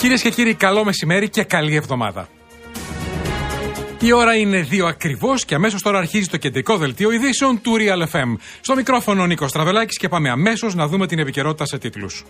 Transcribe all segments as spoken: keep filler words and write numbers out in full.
Κυρίες και κύριοι, καλό μεσημέρι και καλή εβδομάδα. Η ώρα είναι δύο ακριβώς και αμέσως τώρα αρχίζει το κεντρικό δελτίο ειδήσεων του Real εφ εμ. Στο μικρόφωνο ο Νίκος Στραβελάκης και πάμε αμέσως να δούμε την επικαιρότητα σε τίτλους.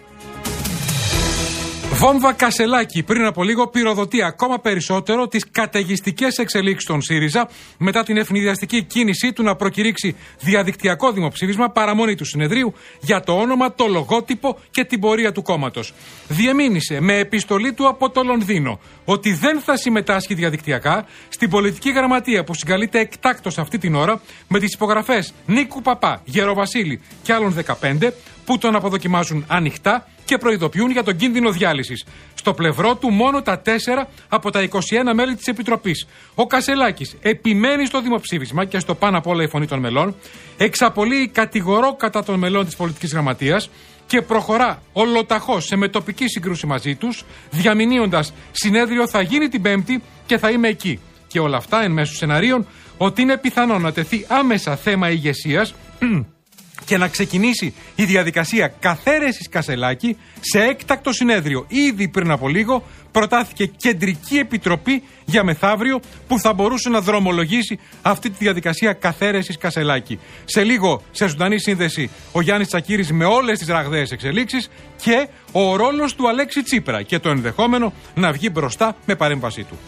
Βόμβα Κασελάκη πριν από λίγο πυροδοτεί ακόμα περισσότερο τις καταιγιστικές εξελίξεις των ΣΥΡΙΖΑ μετά την ευνηδιαστική κίνησή του να προκηρύξει διαδικτυακό δημοψήφισμα παραμονή του συνεδρίου για το όνομα, το λογότυπο και την πορεία του κόμματος. Διεμήνυσε με επιστολή του από το Λονδίνο ότι δεν θα συμμετάσχει διαδικτυακά στην πολιτική γραμματεία που συγκαλείται εκτάκτως αυτή την ώρα με τις υπογραφές Νίκου Παπά, Γεροβασίλη και άλλων δεκαπέντε που τον αποδοκιμάζουν ανοιχτά και προειδοποιούν για τον κίνδυνο διάλυσης. Στο πλευρό του μόνο τα τέσσερα από τα είκοσι ένα μέλη της Επιτροπής. Ο Κασελάκης επιμένει στο δημοψήφισμα και στο πάνω απ' όλα η φωνή των μελών, εξαπολύει κατηγορό κατά των μελών της πολιτικής γραμματείας και προχωρά ολοταχώς σε μετοπική σύγκρουση μαζί τους, διαμηνύοντας συνέδριο θα γίνει την Πέμπτη και θα είμαι εκεί. Και όλα αυτά εν μέσω σεναρίων ότι είναι πιθανό να τεθεί άμεσα θέμα ηγεσίας και να ξεκινήσει η διαδικασία καθαίρεσης Κασελάκη σε έκτακτο συνέδριο. Ήδη πριν από λίγο προτάθηκε κεντρική επιτροπή για μεθαύριο που θα μπορούσε να δρομολογήσει αυτή τη διαδικασία καθαίρεσης Κασελάκη. Σε λίγο, σε ζωντανή σύνδεση, ο Γιάννης Τσακίρης με όλες τις ραγδαίες εξελίξεις και ο ρόλος του Αλέξη Τσίπρα και το ενδεχόμενο να βγει μπροστά με παρέμβασή του.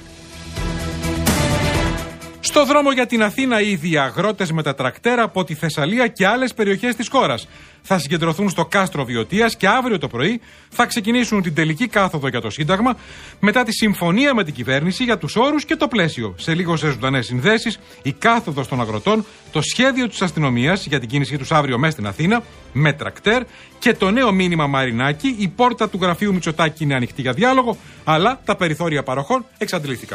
Στο δρόμο για την Αθήνα ήδη οι αγρότες με τα τρακτέρα από τη Θεσσαλία και άλλες περιοχές της χώρας θα συγκεντρωθούν στο κάστρο Βιωτίας και αύριο το πρωί θα ξεκινήσουν την τελική κάθοδο για το Σύνταγμα μετά τη συμφωνία με την κυβέρνηση για τους όρους και το πλαίσιο. Σε λίγο σε ζωντανές συνδέσεις, η κάθοδος των αγροτών, το σχέδιο της αστυνομίας για την κίνησή τους αύριο μέσα στην Αθήνα με τρακτέρ και το νέο μήνυμα Μαρινάκη. Η πόρτα του γραφείου Μητσοτάκη είναι ανοιχτή για διάλογο, αλλά τα περιθώρια παροχών εξαντλήθηκαν.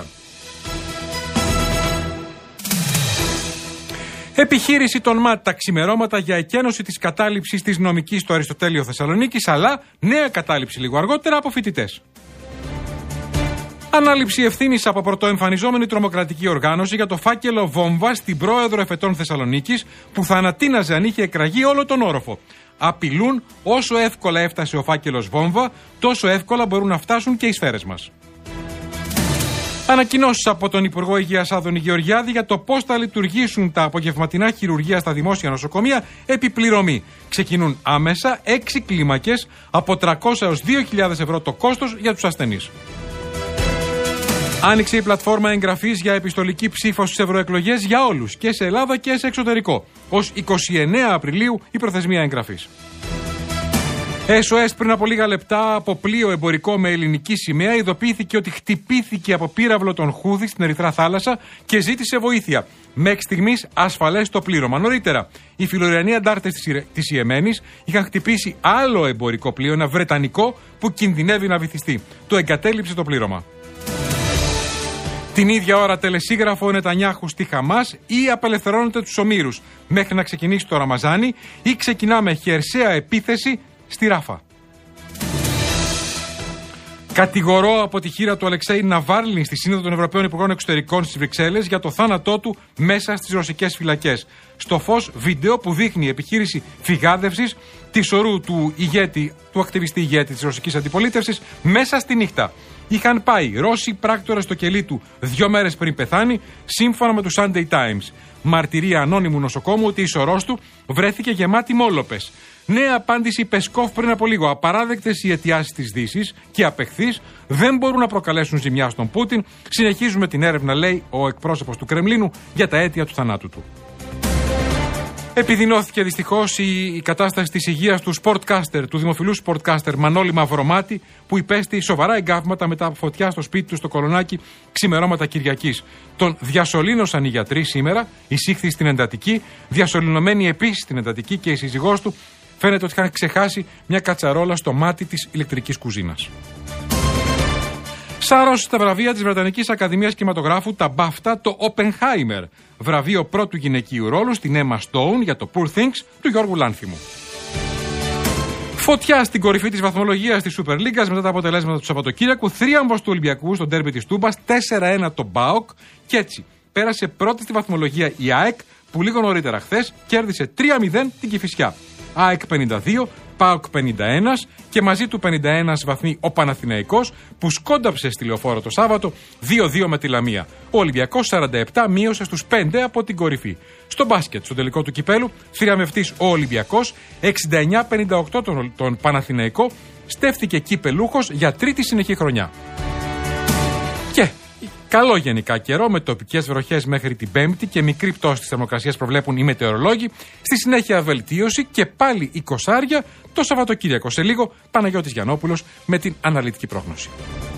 Επιχείρηση των ΜΑΤ τα ξημερώματα για εκένωση της κατάληψης της νομικής στο Αριστοτέλειο Θεσσαλονίκης, αλλά νέα κατάληψη λίγο αργότερα από φοιτητές. Ανάληψη ευθύνης από πρωτοεμφανιζόμενη τρομοκρατική οργάνωση για το φάκελο βόμβα στην πρόεδρο εφετών Θεσσαλονίκης που θα ανατείναζε αν είχε εκραγεί όλο τον όροφο. Απειλούν όσο εύκολα έφτασε ο φάκελος βόμβα, τόσο εύκολα μπορούν να φτάσουν και οι σφαίρες μας. Ανακοινώσεις από τον Υπουργό Υγείας Άδωνη Γεωργιάδη για το πώς θα λειτουργήσουν τα απογευματινά χειρουργεία στα δημόσια νοσοκομεία επί πληρωμή. Ξεκινούν άμεσα έξι κλίμακες από τριακόσια έως δύο χιλιάδες ευρώ το κόστος για τους ασθενείς. Άνοιξε η πλατφόρμα εγγραφής για επιστολική ψήφο στις ευρωεκλογές για όλους και σε Ελλάδα και σε εξωτερικό. Ως εικοστή ενάτη Απριλίου η προθεσμία εγγραφής. ες ο ες πριν από λίγα λεπτά από πλοίο εμπορικό με ελληνική σημαία ειδοποιήθηκε ότι χτυπήθηκε από πύραυλο τον Χούδη στην Ερυθρά Θάλασσα και ζήτησε βοήθεια. Μέχρι στιγμής ασφαλές το πλήρωμα. Νωρίτερα, οι φιλοριανοί αντάρτες της Ιεμένης είχαν χτυπήσει άλλο εμπορικό πλοίο, ένα βρετανικό που κινδυνεύει να βυθιστεί. Το εγκατέλειψε το πλήρωμα. Την ίδια ώρα τελεσίγραφο ο Νετανιάχου στη Χαμάς ή απελευθερώνεται τους ομήρους μέχρι να ξεκινήσει το Ραμαζάνι ή ξεκινάμε χερσαία επίθεση στη Ράφα. Κατηγορώ από τη χείρα του Αλεξέη Ναβάλνη στη Σύνοδο των Ευρωπαίων Υπουργών Εξωτερικών στις Βρυξέλλες για το θάνατό του μέσα στις ρωσικές φυλακές. Στο φως βίντεο που δείχνει επιχείρηση φυγάδευσης της ορού του ηγέτη, του ακτιβιστή ηγέτη της ρωσικής αντιπολίτευσης μέσα στη νύχτα. Είχαν πάει Ρώσοι πράκτορες στο κελί του δύο μέρες πριν πεθάνει, σύμφωνα με το Sunday Times. Μαρτυρία ανώνυμου νοσοκόμου ότι η σωρός του βρέθηκε γεμάτη μόλοπες. Νέα απάντηση Πεσκόφ πριν από λίγο. Απαράδεκτες οι αιτιάσεις της Δύσης και απεχθείς δεν μπορούν να προκαλέσουν ζημιά στον Πούτιν. Συνεχίζουμε την έρευνα, λέει ο εκπρόσωπος του Κρεμλίνου, για τα αίτια του θανάτου του. Επιδεινώθηκε δυστυχώς η κατάσταση της υγείας του sportcaster, του δημοφιλού sportcaster Μανώλη Μαυρομάτη, που υπέστη σοβαρά εγκάβματα μετά από φωτιά στο σπίτι του στο Κολονάκι ξημερώματα Κυριακής. Τον διασωλήνωσαν οι γιατροί σήμερα, εισήχθη στην εντατική, διασωληνωμένη επίσης στην εντατική και η σύζυγός του φαίνεται ότι είχαν ξεχάσει μια κατσαρόλα στο μάτι της ηλεκτρικής κουζίνας. Σάρωσε στα βραβεία της Βρετανικής Ακαδημίας Κινηματογράφου, τα μπάφτα, το Oppenheimer, βραβείο πρώτου γυναικείου ρόλου στην Emma Stone για το Poor Things του Γιώργου Λάνθιμου. Φωτιά στην κορυφή της βαθμολογίας της Super League μετά τα αποτελέσματα του Σαββατοκύριακου, θρίαμβος του Ολυμπιακού στο ντέρμπι της Τούμπας, τέσσερα ένα το ΜΠΑΟΚ και έτσι πέρασε πρώτη στη βαθμολογία η ΑΕΚ που λίγο νωρίτερα χθες κέρδισε τρία μηδέν την Κηφισιά. ΑΕΚ πενήντα δύο, ΠΑΟΚ πενήντα ένα και μαζί του πενήντα ένα βαθμοί ο Παναθηναϊκός που σκόνταψε στη Λεωφόρο το Σάββατο δύο δύο με τη Λαμία. Ο Ολυμπιακός σαράντα επτά μείωσε στους πέντε από την κορυφή. Στο μπάσκετ, στο τελικό του κυπέλου, θηραμευτής ο Ολυμπιακός εξήντα εννιά πενήντα οκτώ τον, τον Παναθηναϊκό στέφθηκε κυπελούχος για τρίτη συνεχή χρονιά. Και καλό γενικά καιρό με τοπικές βροχές μέχρι την Πέμπτη και μικρή πτώση της θερμοκρασίας προβλέπουν οι μετεωρολόγοι. Στη συνέχεια βελτίωση και πάλι εικοσάρια το Σαββατοκύριακο. Σε λίγο Παναγιώτης Γιαννόπουλος με την αναλυτική πρόγνωση.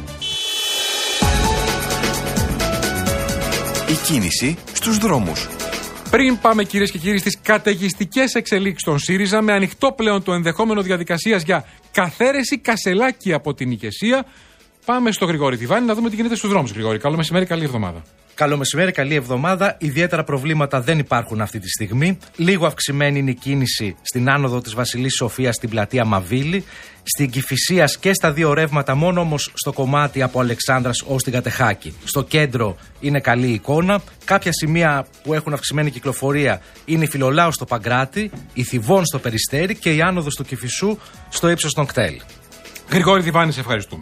Η κίνηση στους δρόμους. Πριν πάμε κυρίες και κύριοι στις καταιγιστικές εξελίξεις των ΣΥΡΙΖΑ με ανοιχτό πλέον το ενδεχόμενο διαδικασίας για καθαίρεση Κασελάκη από την ηγεσία, πάμε στο Γρηγόρη Τιβάνη να δούμε τι γίνεται στους δρόμους. Γρηγόρη, καλό μεσημέρι, καλή εβδομάδα. Καλό μεσημέρι, καλή εβδομάδα. Ιδιαίτερα προβλήματα δεν υπάρχουν αυτή τη στιγμή. Λίγο αυξημένη είναι η κίνηση στην άνοδο της Βασιλής Σοφίας στην πλατεία Μαβίλη, στην Κηφισίας και στα δύο ρεύματα, μόνο όμως στο κομμάτι από Αλεξάνδρας ως την Κατεχάκη. Στο κέντρο είναι καλή εικόνα. Κάποια σημεία που έχουν αυξημένη κυκλοφορία είναι η Φιλολάου στο Παγκράτη, η Θηβών στο Περιστέρι και η άνοδος του Κηφισού στο ύψος των Κτέλ. Γρηγόρη Τιβάνη, σε ευχαριστούμε.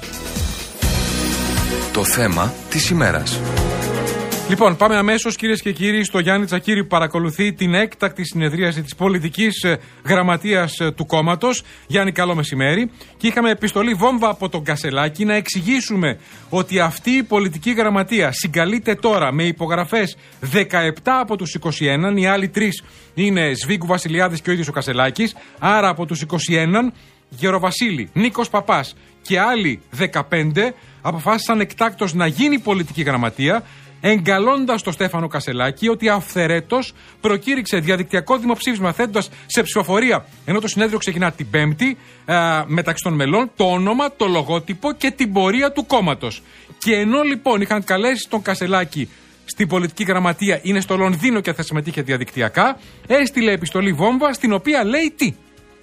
Το θέμα της ημέρας. Λοιπόν, πάμε αμέσως κυρίες και κύριοι στο Γιάννη Τσακίρη που παρακολουθεί την έκτακτη συνεδρίαση της πολιτικής γραμματείας του κόμματος. Γιάννη, καλό μεσημέρι. Και είχαμε επιστολή βόμβα από τον Κασελάκη να εξηγήσουμε ότι αυτή η πολιτική γραμματεία συγκαλείται τώρα με υπογραφές δεκαεπτά από τους είκοσι ένα, οι άλλοι τρεις είναι Σβίγκου Βασιλιάδης και ο ίδιος ο Κασελάκης. Άρα από τους είκοσι ένα, Γεροβασίλη, Νίκος Παπάς και άλλοι δεκαπέντε αποφάσισαν εκτάκτως να γίνει πολιτική γραμματεία, εγκαλώντας τον Στέφανο Κασελάκη ότι αυθαιρέτως προκήρυξε διαδικτυακό δημοψήφισμα θέτοντας σε ψηφοφορία, ενώ το συνέδριο ξεκινά την Πέμπτη, α, μεταξύ των μελών, το όνομα, το λογότυπο και την πορεία του κόμματος. Και ενώ λοιπόν είχαν καλέσει τον Κασελάκη στην πολιτική γραμματεία, είναι στο Λονδίνο και θα συμμετείχε διαδικτυακά, έστειλε επιστολή βόμβα στην οποία λέει τι.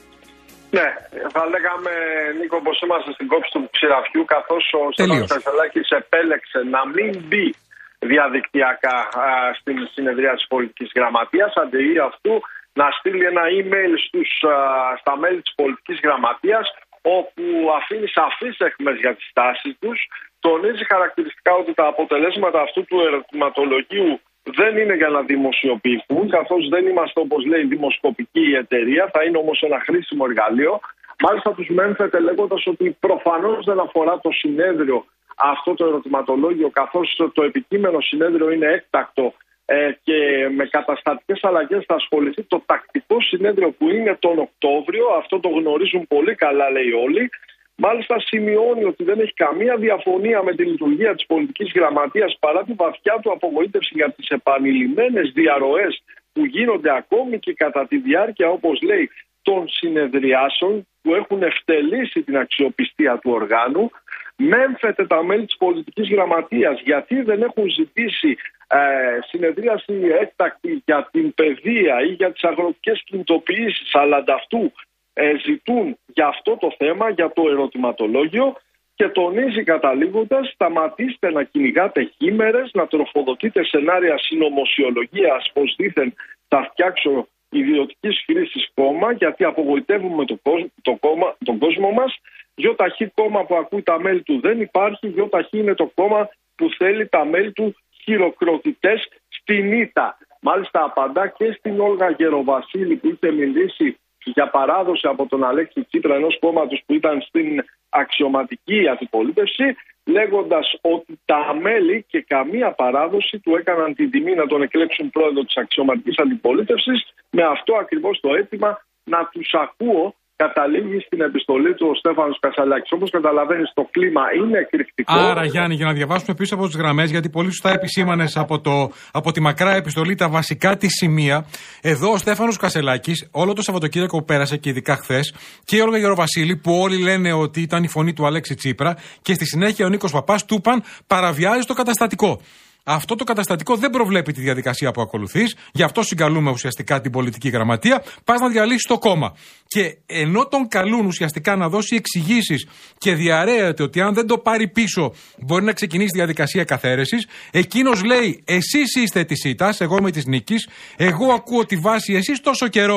Ναι, θα λέγαμε, Νίκο, πως είμαστε στην κόψη του ξηραφιού, καθώς ο Στέφανος Κασελάκης επέλεξε να μην μπει διαδικτυακά α, στην συνεδρία της πολιτικής γραμματείας, αντί αυτού να στείλει ένα email στους, α, στα μέλη της πολιτικής γραμματείας, όπου αφήνει σαφείς αιχμές για τις τάσεις τους, τονίζει χαρακτηριστικά ότι τα αποτελέσματα αυτού του ερωτηματολογίου δεν είναι για να δημοσιοποιηθούν, καθώς δεν είμαστε, όπως λέει, δημοσκοπική εταιρεία, θα είναι όμως ένα χρήσιμο εργαλείο. Μάλιστα τους μένθεται λέγοντας ότι προφανώς δεν αφορά το συνέδριο αυτό το ερωτηματολόγιο, καθώς το επικείμενο συνέδριο είναι έκτακτο ε, και με καταστατικές αλλαγές θα ασχοληθεί το τακτικό συνέδριο που είναι τον Οκτώβριο. Αυτό το γνωρίζουν πολύ καλά, λέει όλοι. Μάλιστα σημειώνει ότι δεν έχει καμία διαφωνία με τη λειτουργία της πολιτικής γραμματείας παρά τη βαθιά του απογοήτευση για τις επανειλημμένες διαρροές που γίνονται ακόμη και κατά τη διάρκεια, όπως λέει, των συνεδριάσεων που έχουν ευτελίσει την αξιοπιστία του οργάνου. Μέμφεται τα μέλη της πολιτικής γραμματείας γιατί δεν έχουν ζητήσει ε, συνεδρίαση έκτακτη για την παιδεία ή για τις αγροτικές κινητοποιήσεις, αλλά ανταυτού ε, ζητούν για αυτό το θέμα, για το ερωτηματολόγιο, και τονίζει καταλήγοντας: σταματήστε να κυνηγάτε χήμερες, να τροφοδοτείτε σενάρια συνωμοσιολογίας πως δήθεν θα φτιάξω ιδιωτικής χρήσης κόμμα, γιατί απογοητεύουμε το κόσμο, το κόμμα, τον κόσμο μας. ΙΧ κόμμα που ακούει τα μέλη του δεν υπάρχει. ΙΧ είναι το κόμμα που θέλει τα μέλη του χειροκροτητές στην ήττα. Μάλιστα απαντά και στην Όλγα Γεροβασίλη που είχε μιλήσει για παράδοση από τον Αλέξη Τσίπρα, ενός κόμματος που ήταν στην αξιωματική αντιπολίτευση, λέγοντας ότι τα μέλη και καμία παράδοση του έκαναν την τιμή να τον εκλέξουν πρόεδρο της αξιωματικής αντιπολίτευσης. Με αυτό ακριβώς το αίτημα να τους ακούω καταλήγει στην επιστολή του ο Στέφανος Κασελάκης. Όπως καταλαβαίνεις, το κλίμα είναι εκρηκτικό. Άρα, Γιάννη, για να διαβάσουμε πίσω από τις γραμμές, γιατί πολύ σωστά επισήμανες από, το, από τη μακρά επιστολή τα βασικά τη σημεία. Εδώ ο Στέφανος Κασελάκης, όλο το Σαββατοκύριακο που πέρασε και ειδικά χθες, και η Όλγα Γεροβασίλη, που όλοι λένε ότι ήταν η φωνή του Αλέξη Τσίπρα, και στη συνέχεια ο Νίκος Παπάς του είπαν παραβιάζει το καταστατικό. Αυτό το καταστατικό δεν προβλέπει τη διαδικασία που ακολουθείς, γι' αυτό συγκαλούμε ουσιαστικά την πολιτική γραμματεία. Πας να διαλύσεις το κόμμα. Και ενώ τον καλούν ουσιαστικά να δώσει εξηγήσεις και διαρρέεται ότι αν δεν το πάρει πίσω μπορεί να ξεκινήσει διαδικασία καθαίρεσης, εκείνος λέει: εσείς είστε της ήττας, εγώ είμαι της νίκης, εγώ ακούω τη βάση, εσείς τόσο καιρό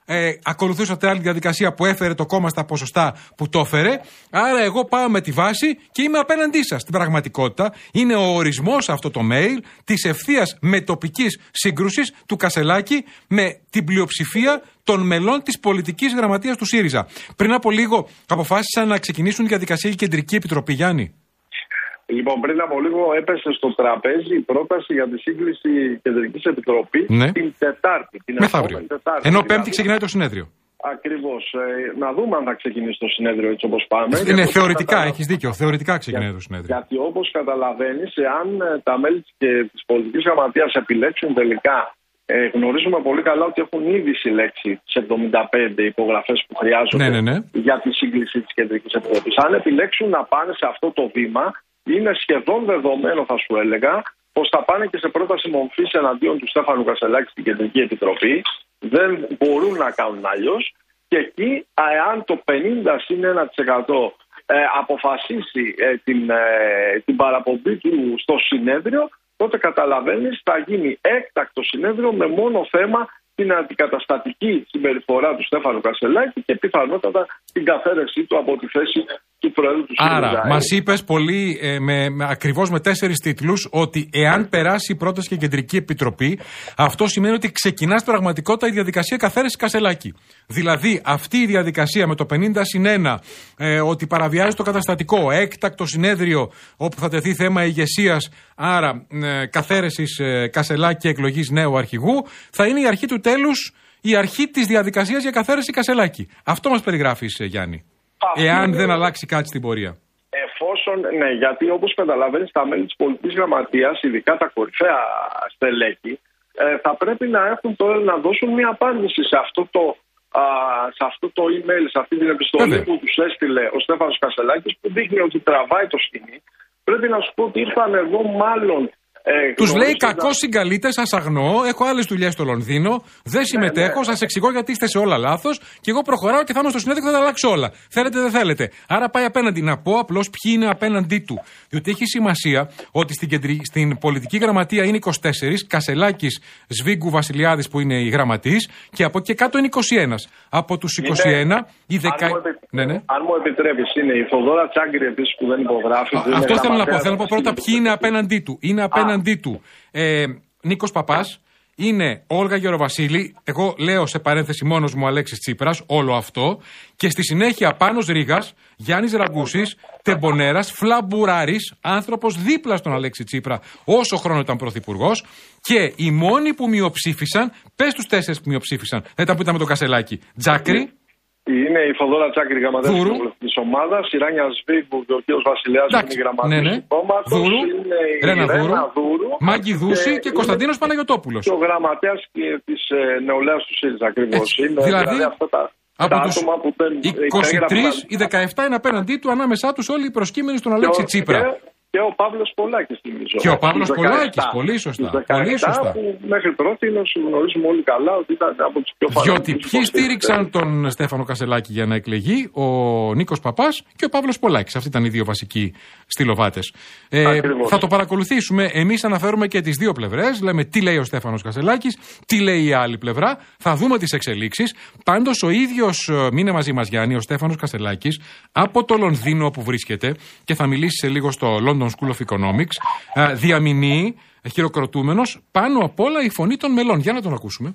ε, ακολουθούσατε άλλη διαδικασία που έφερε το κόμμα στα ποσοστά που το έφερε. Άρα εγώ πάω με τη βάση και είμαι απέναντί σας. Στην πραγματικότητα είναι ο ορισμός αυτό το mail της ευθείας μετοπικής σύγκρουσης του Κασελάκη με την πλειοψηφία των μελών της πολιτικής γραμματείας του ΣΥΡΙΖΑ. Πριν από λίγο αποφάσισαν να ξεκινήσουν τη διαδικασία η Κεντρική Επιτροπή, Γιάννη. Λοιπόν, πριν από λίγο έπεσε στο τραπέζι η πρόταση για τη σύγκληση Κεντρικής Επιτροπής ναι. την Τετάρτη. Την Μεθαύριο. Τετάρτη. Ενώ Πέμπτη ξεκινάει το συνέδριο. Ακριβώς. Ε, να δούμε αν θα ξεκινήσει το συνέδριο έτσι όπως πάμε. Είναι θεωρητικά, καταλαβα... έχεις δίκιο. Θεωρητικά ξεκινάει Για... το συνέδριο. Γιατί όπως καταλαβαίνεις, εάν τα μέλη και της πολιτικής γραμματείας επιλέξουν τελικά, ε, γνωρίζουμε πολύ καλά ότι έχουν ήδη συλλέξει τις εβδομήντα πέντε υπογραφές που χρειάζονται ναι, ναι, ναι. για τη σύγκληση της Κεντρικής Επιτροπής. Αν επιλέξουν να πάνε σε αυτό το βήμα, είναι σχεδόν δεδομένο, θα σου έλεγα, πως θα πάνε και σε πρόταση μορφής εναντίον του Στέφανου Κασελάκη στην Κεντρική Επιτροπή. Δεν μπορούν να κάνουν αλλιώς. Και εκεί, αν το πενήντα συν ένα τοις εκατό ε, αποφασίσει ε, την, ε, την παραπομπή του στο συνέδριο, τότε καταλαβαίνεις θα γίνει έκτακτο συνέδριο με μόνο θέμα την αντικαταστατική συμπεριφορά του Στέφανου Κασελάκη και πιθανότατα την καθαίρεσή του από τη θέση του Προέδρου του ΣΥΡΙΖΑ. Άρα, μας είπες πολύ, ε, με, με, ακριβώς με τέσσερις τίτλους, ότι εάν περάσει η πρόταση και Κεντρική Επιτροπή, αυτό σημαίνει ότι ξεκινά στην πραγματικότητα η διαδικασία καθαίρεσης Κασελάκη. Δηλαδή, αυτή η διαδικασία με το πενήντα συν ένα, ε, ότι παραβιάζει το καταστατικό, έκτακτο συνέδριο όπου θα τεθεί θέμα ηγεσίας, άρα ε, καθαίρεσης ε, Κασελάκη και εκλογής νέου αρχηγού, θα είναι η αρχή του τέλους, η αρχή της διαδικασίας για καθαίρεση Κασελάκη. Αυτό μας περιγράφεις, Γιάννη. Αυτή εάν είναι... δεν αλλάξει κάτι στην πορεία. Εφόσον, ναι, γιατί όπως καταλαβαίνεις τα μέλη της πολιτικής γραμματείας, ειδικά τα κορυφαία στελέχη, ε, θα πρέπει να έχουν τώρα να δώσουν μια απάντηση σε αυτό το, α, σε αυτό το email, σε αυτή την επιστολή Βέβαια. που τους έστειλε ο Στέφανος Κασελάκης, που δείχνει ότι τραβάει το σκηνή. Πρέπει να σου πω ότι ήρθαν εδώ μάλλον. Ε, Τους λέει κακό συγκαλείτε, σας αγνοώ. Έχω άλλες δουλειές στο Λονδίνο. Δεν συμμετέχω. Ναι, ναι. Σας εξηγώ γιατί είστε σε όλα λάθος. Και εγώ προχωράω και θα είμαι στο συνέδριο και θα τα αλλάξω όλα. Θέλετε, δεν θέλετε. Άρα πάει απέναντι. Να πω απλώς ποιοι είναι απέναντί του. Διότι έχει σημασία ότι στην, κεντρι... στην πολιτική γραμματεία είναι είκοσι τέσσερα. Κασελάκης, Σβίγκου, Βασιλιάδης που είναι οι γραμματείς. Και από εκεί κάτω είναι είκοσι ένα. Από τους είκοσι ένα, είναι... οι δεκα... αν, επι... ναι, ναι. αν μου επιτρέπεις, είναι η Θοδόρα Τσάγκρη επίσης που δεν υπογράφει. Α, αυτό θέλω να πω. Θέλω να πω πρώτα ποιοι είναι απέναντί του. Είναι απέναντί Αντί του ε, Νίκος Παπάς, είναι Όλγα Γεροβασίλη, εγώ λέω σε παρένθεση μόνος μου Αλέξης Τσίπρας, όλο αυτό, και στη συνέχεια Πάνος Ρήγας, Γιάννης Ραγκούσης, Τεμπονέρας, Φλαμπουράρης, άνθρωπος δίπλα στον Αλέξη Τσίπρα όσο χρόνο ήταν πρωθυπουργός, και οι μόνοι που μειοψήφισαν, πες τους τέσσερις που μειοψήφισαν, δεν ήταν που ήταν με τον Κασελάκη, Τζάκρη. Είναι η Θοδόρα Τσάκρη, γραμματέας της ομάδας, η Ράνια Σβίγκου και ο κ. Βασιλιάς είναι η γραμματέας ναι, ναι. του κόμματος, Δούρου, είναι η Ρένα Ρένα Δούρου, Δούρου, Μάγκη Δούση και, και Κωνσταντίνος Παναγιωτόπουλος. Και ο γραμματέας της ε, νεολαίας του ΣΥΡΙΖΑ ακριβώς. Είναι δηλαδή, δηλαδή αυτά τα, από τα τους άτομα που δεν είκοσι τρία, οι δεκαεπτά είναι απέναντί του, ανάμεσά τους όλοι οι προσκύμενοι στον Αλέξη Τσίπρα. Και, και ο Παύλος Πολάκης θυμίζω. Και ο Παύλος Πολάκης, πολύ σωστά. Πολύ σωστά. Που μέχρι πρώτη γνωρίζουμε όλοι καλά ότι ήταν από τους πιο φανατικούς. Διότι ποιοι στήριξαν τον Στέφανο Κασελάκη για να εκλεγεί, ο Νίκος Παπάς και ο Παύλος Πολάκης. Αυτοί ήταν οι δύο βασικοί στυλοβάτες. Ε, θα το παρακολουθήσουμε. Εμείς αναφέρουμε και τις δύο πλευρές. Λέμε τι λέει ο Στέφανος Κασελάκης, τι λέει η άλλη πλευρά. Θα δούμε τις εξελίξεις. Πάντως ο ίδιος, μείνε μαζί μας Γιάννη, ο Στέφανος Κασελάκης από το Λονδίνο όπου βρίσκεται και θα μιλήσει σε λίγο στο London School of Economics, διαμηνύει, χειροκροτούμενος, πάνω απ' όλα η φωνή των μελών. Για να τον ακούσουμε.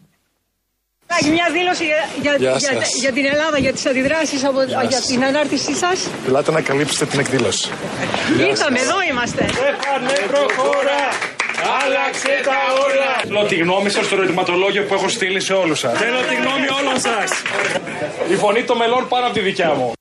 Μια δήλωση για, για, για, για την Ελλάδα, για τις αντιδράσεις από, για την ανάρτησή σας. Ελάτε να καλύψετε την εκδήλωση. Ήρθαμε, εδώ είμαστε. Στέφανε, προχώρα, άλλαξε τα όλα. Θέλω τη γνώμη σας στο ερωτηματολόγιο που έχω στείλει σε όλους σας. Θέλω τη γνώμη όλων σας. Η φωνή των μελών πάνω από τη δικιά μου.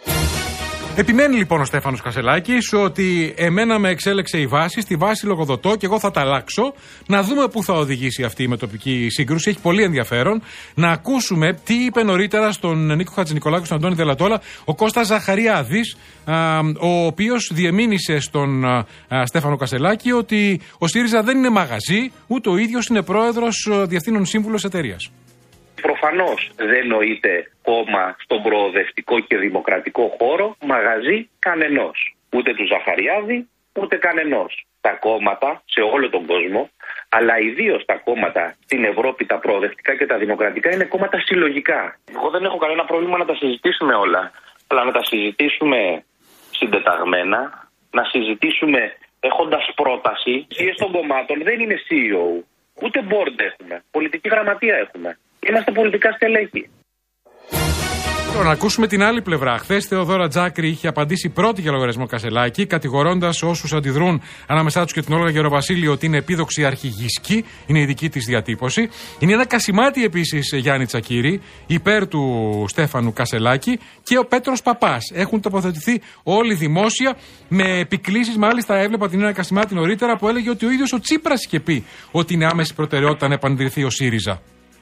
Επιμένει λοιπόν ο Στέφανος Κασελάκης ότι εμένα με εξέλεξε η βάση, στη βάση λογοδοτώ και εγώ θα τα αλλάξω. Να δούμε πού θα οδηγήσει αυτή η μετοπική σύγκρουση. Έχει πολύ ενδιαφέρον να ακούσουμε τι είπε νωρίτερα στον Νίκο Χατζηνικολάκη, στον Αντώνη Δελατόλα, ο Κώστας Ζαχαριάδης, α, ο οποίος διεμήνυσε στον α, α, Στέφανο Κασελάκη ότι ο ΣΥΡΙΖΑ δεν είναι μαγαζί, ούτε ο ίδιος είναι πρόεδρος διευθύνων σύμβουλος εταιρείας. Προφανώς δεν νοείται κόμμα στον προοδευτικό και δημοκρατικό χώρο μαγαζί κανενός. Ούτε του Ζαχαριάδη, ούτε κανενός. Τα κόμματα σε όλο τον κόσμο αλλά ιδίως τα κόμματα στην Ευρώπη, τα προοδευτικά και τα δημοκρατικά, είναι κόμματα συλλογικά. Εγώ δεν έχω κανένα πρόβλημα να τα συζητήσουμε όλα, αλλά να τα συζητήσουμε συντεταγμένα, να συζητήσουμε έχοντας πρόταση. Οι των κομμάτων δεν είναι σι ι ο, ούτε board έχουμε, πολιτική γραμματεία έχουμε. Είμαστε πολιτικά στελέχη. Να ακούσουμε την άλλη πλευρά. Χθες Θεοδόρα Τζάκρη είχε απαντήσει πρώτη για λογαριασμό Κασελάκη, κατηγορώντας όσους αντιδρούν ανάμεσά τους και την Όλγα Γεροβασίλη ότι είναι επίδοξη αρχηγισκή, είναι η δική της διατύπωση. Είναι ένα κασιμάτι επίσης Γιάννη Τσακύρη, υπέρ του Στέφανου Κασελάκη, και ο Πέτρος Παπάς. Έχουν τοποθετηθεί όλοι δημόσια με επικλήσεις. Μάλιστα, έβλεπα την ένα κασιμάτι νωρίτερα που έλεγε ότι ο ίδιος ο Τσίπρας είχε πει ότι είναι άμεση προτεραιότητα να επανειδρυθεί ο ΣΥΡΙΖΑ.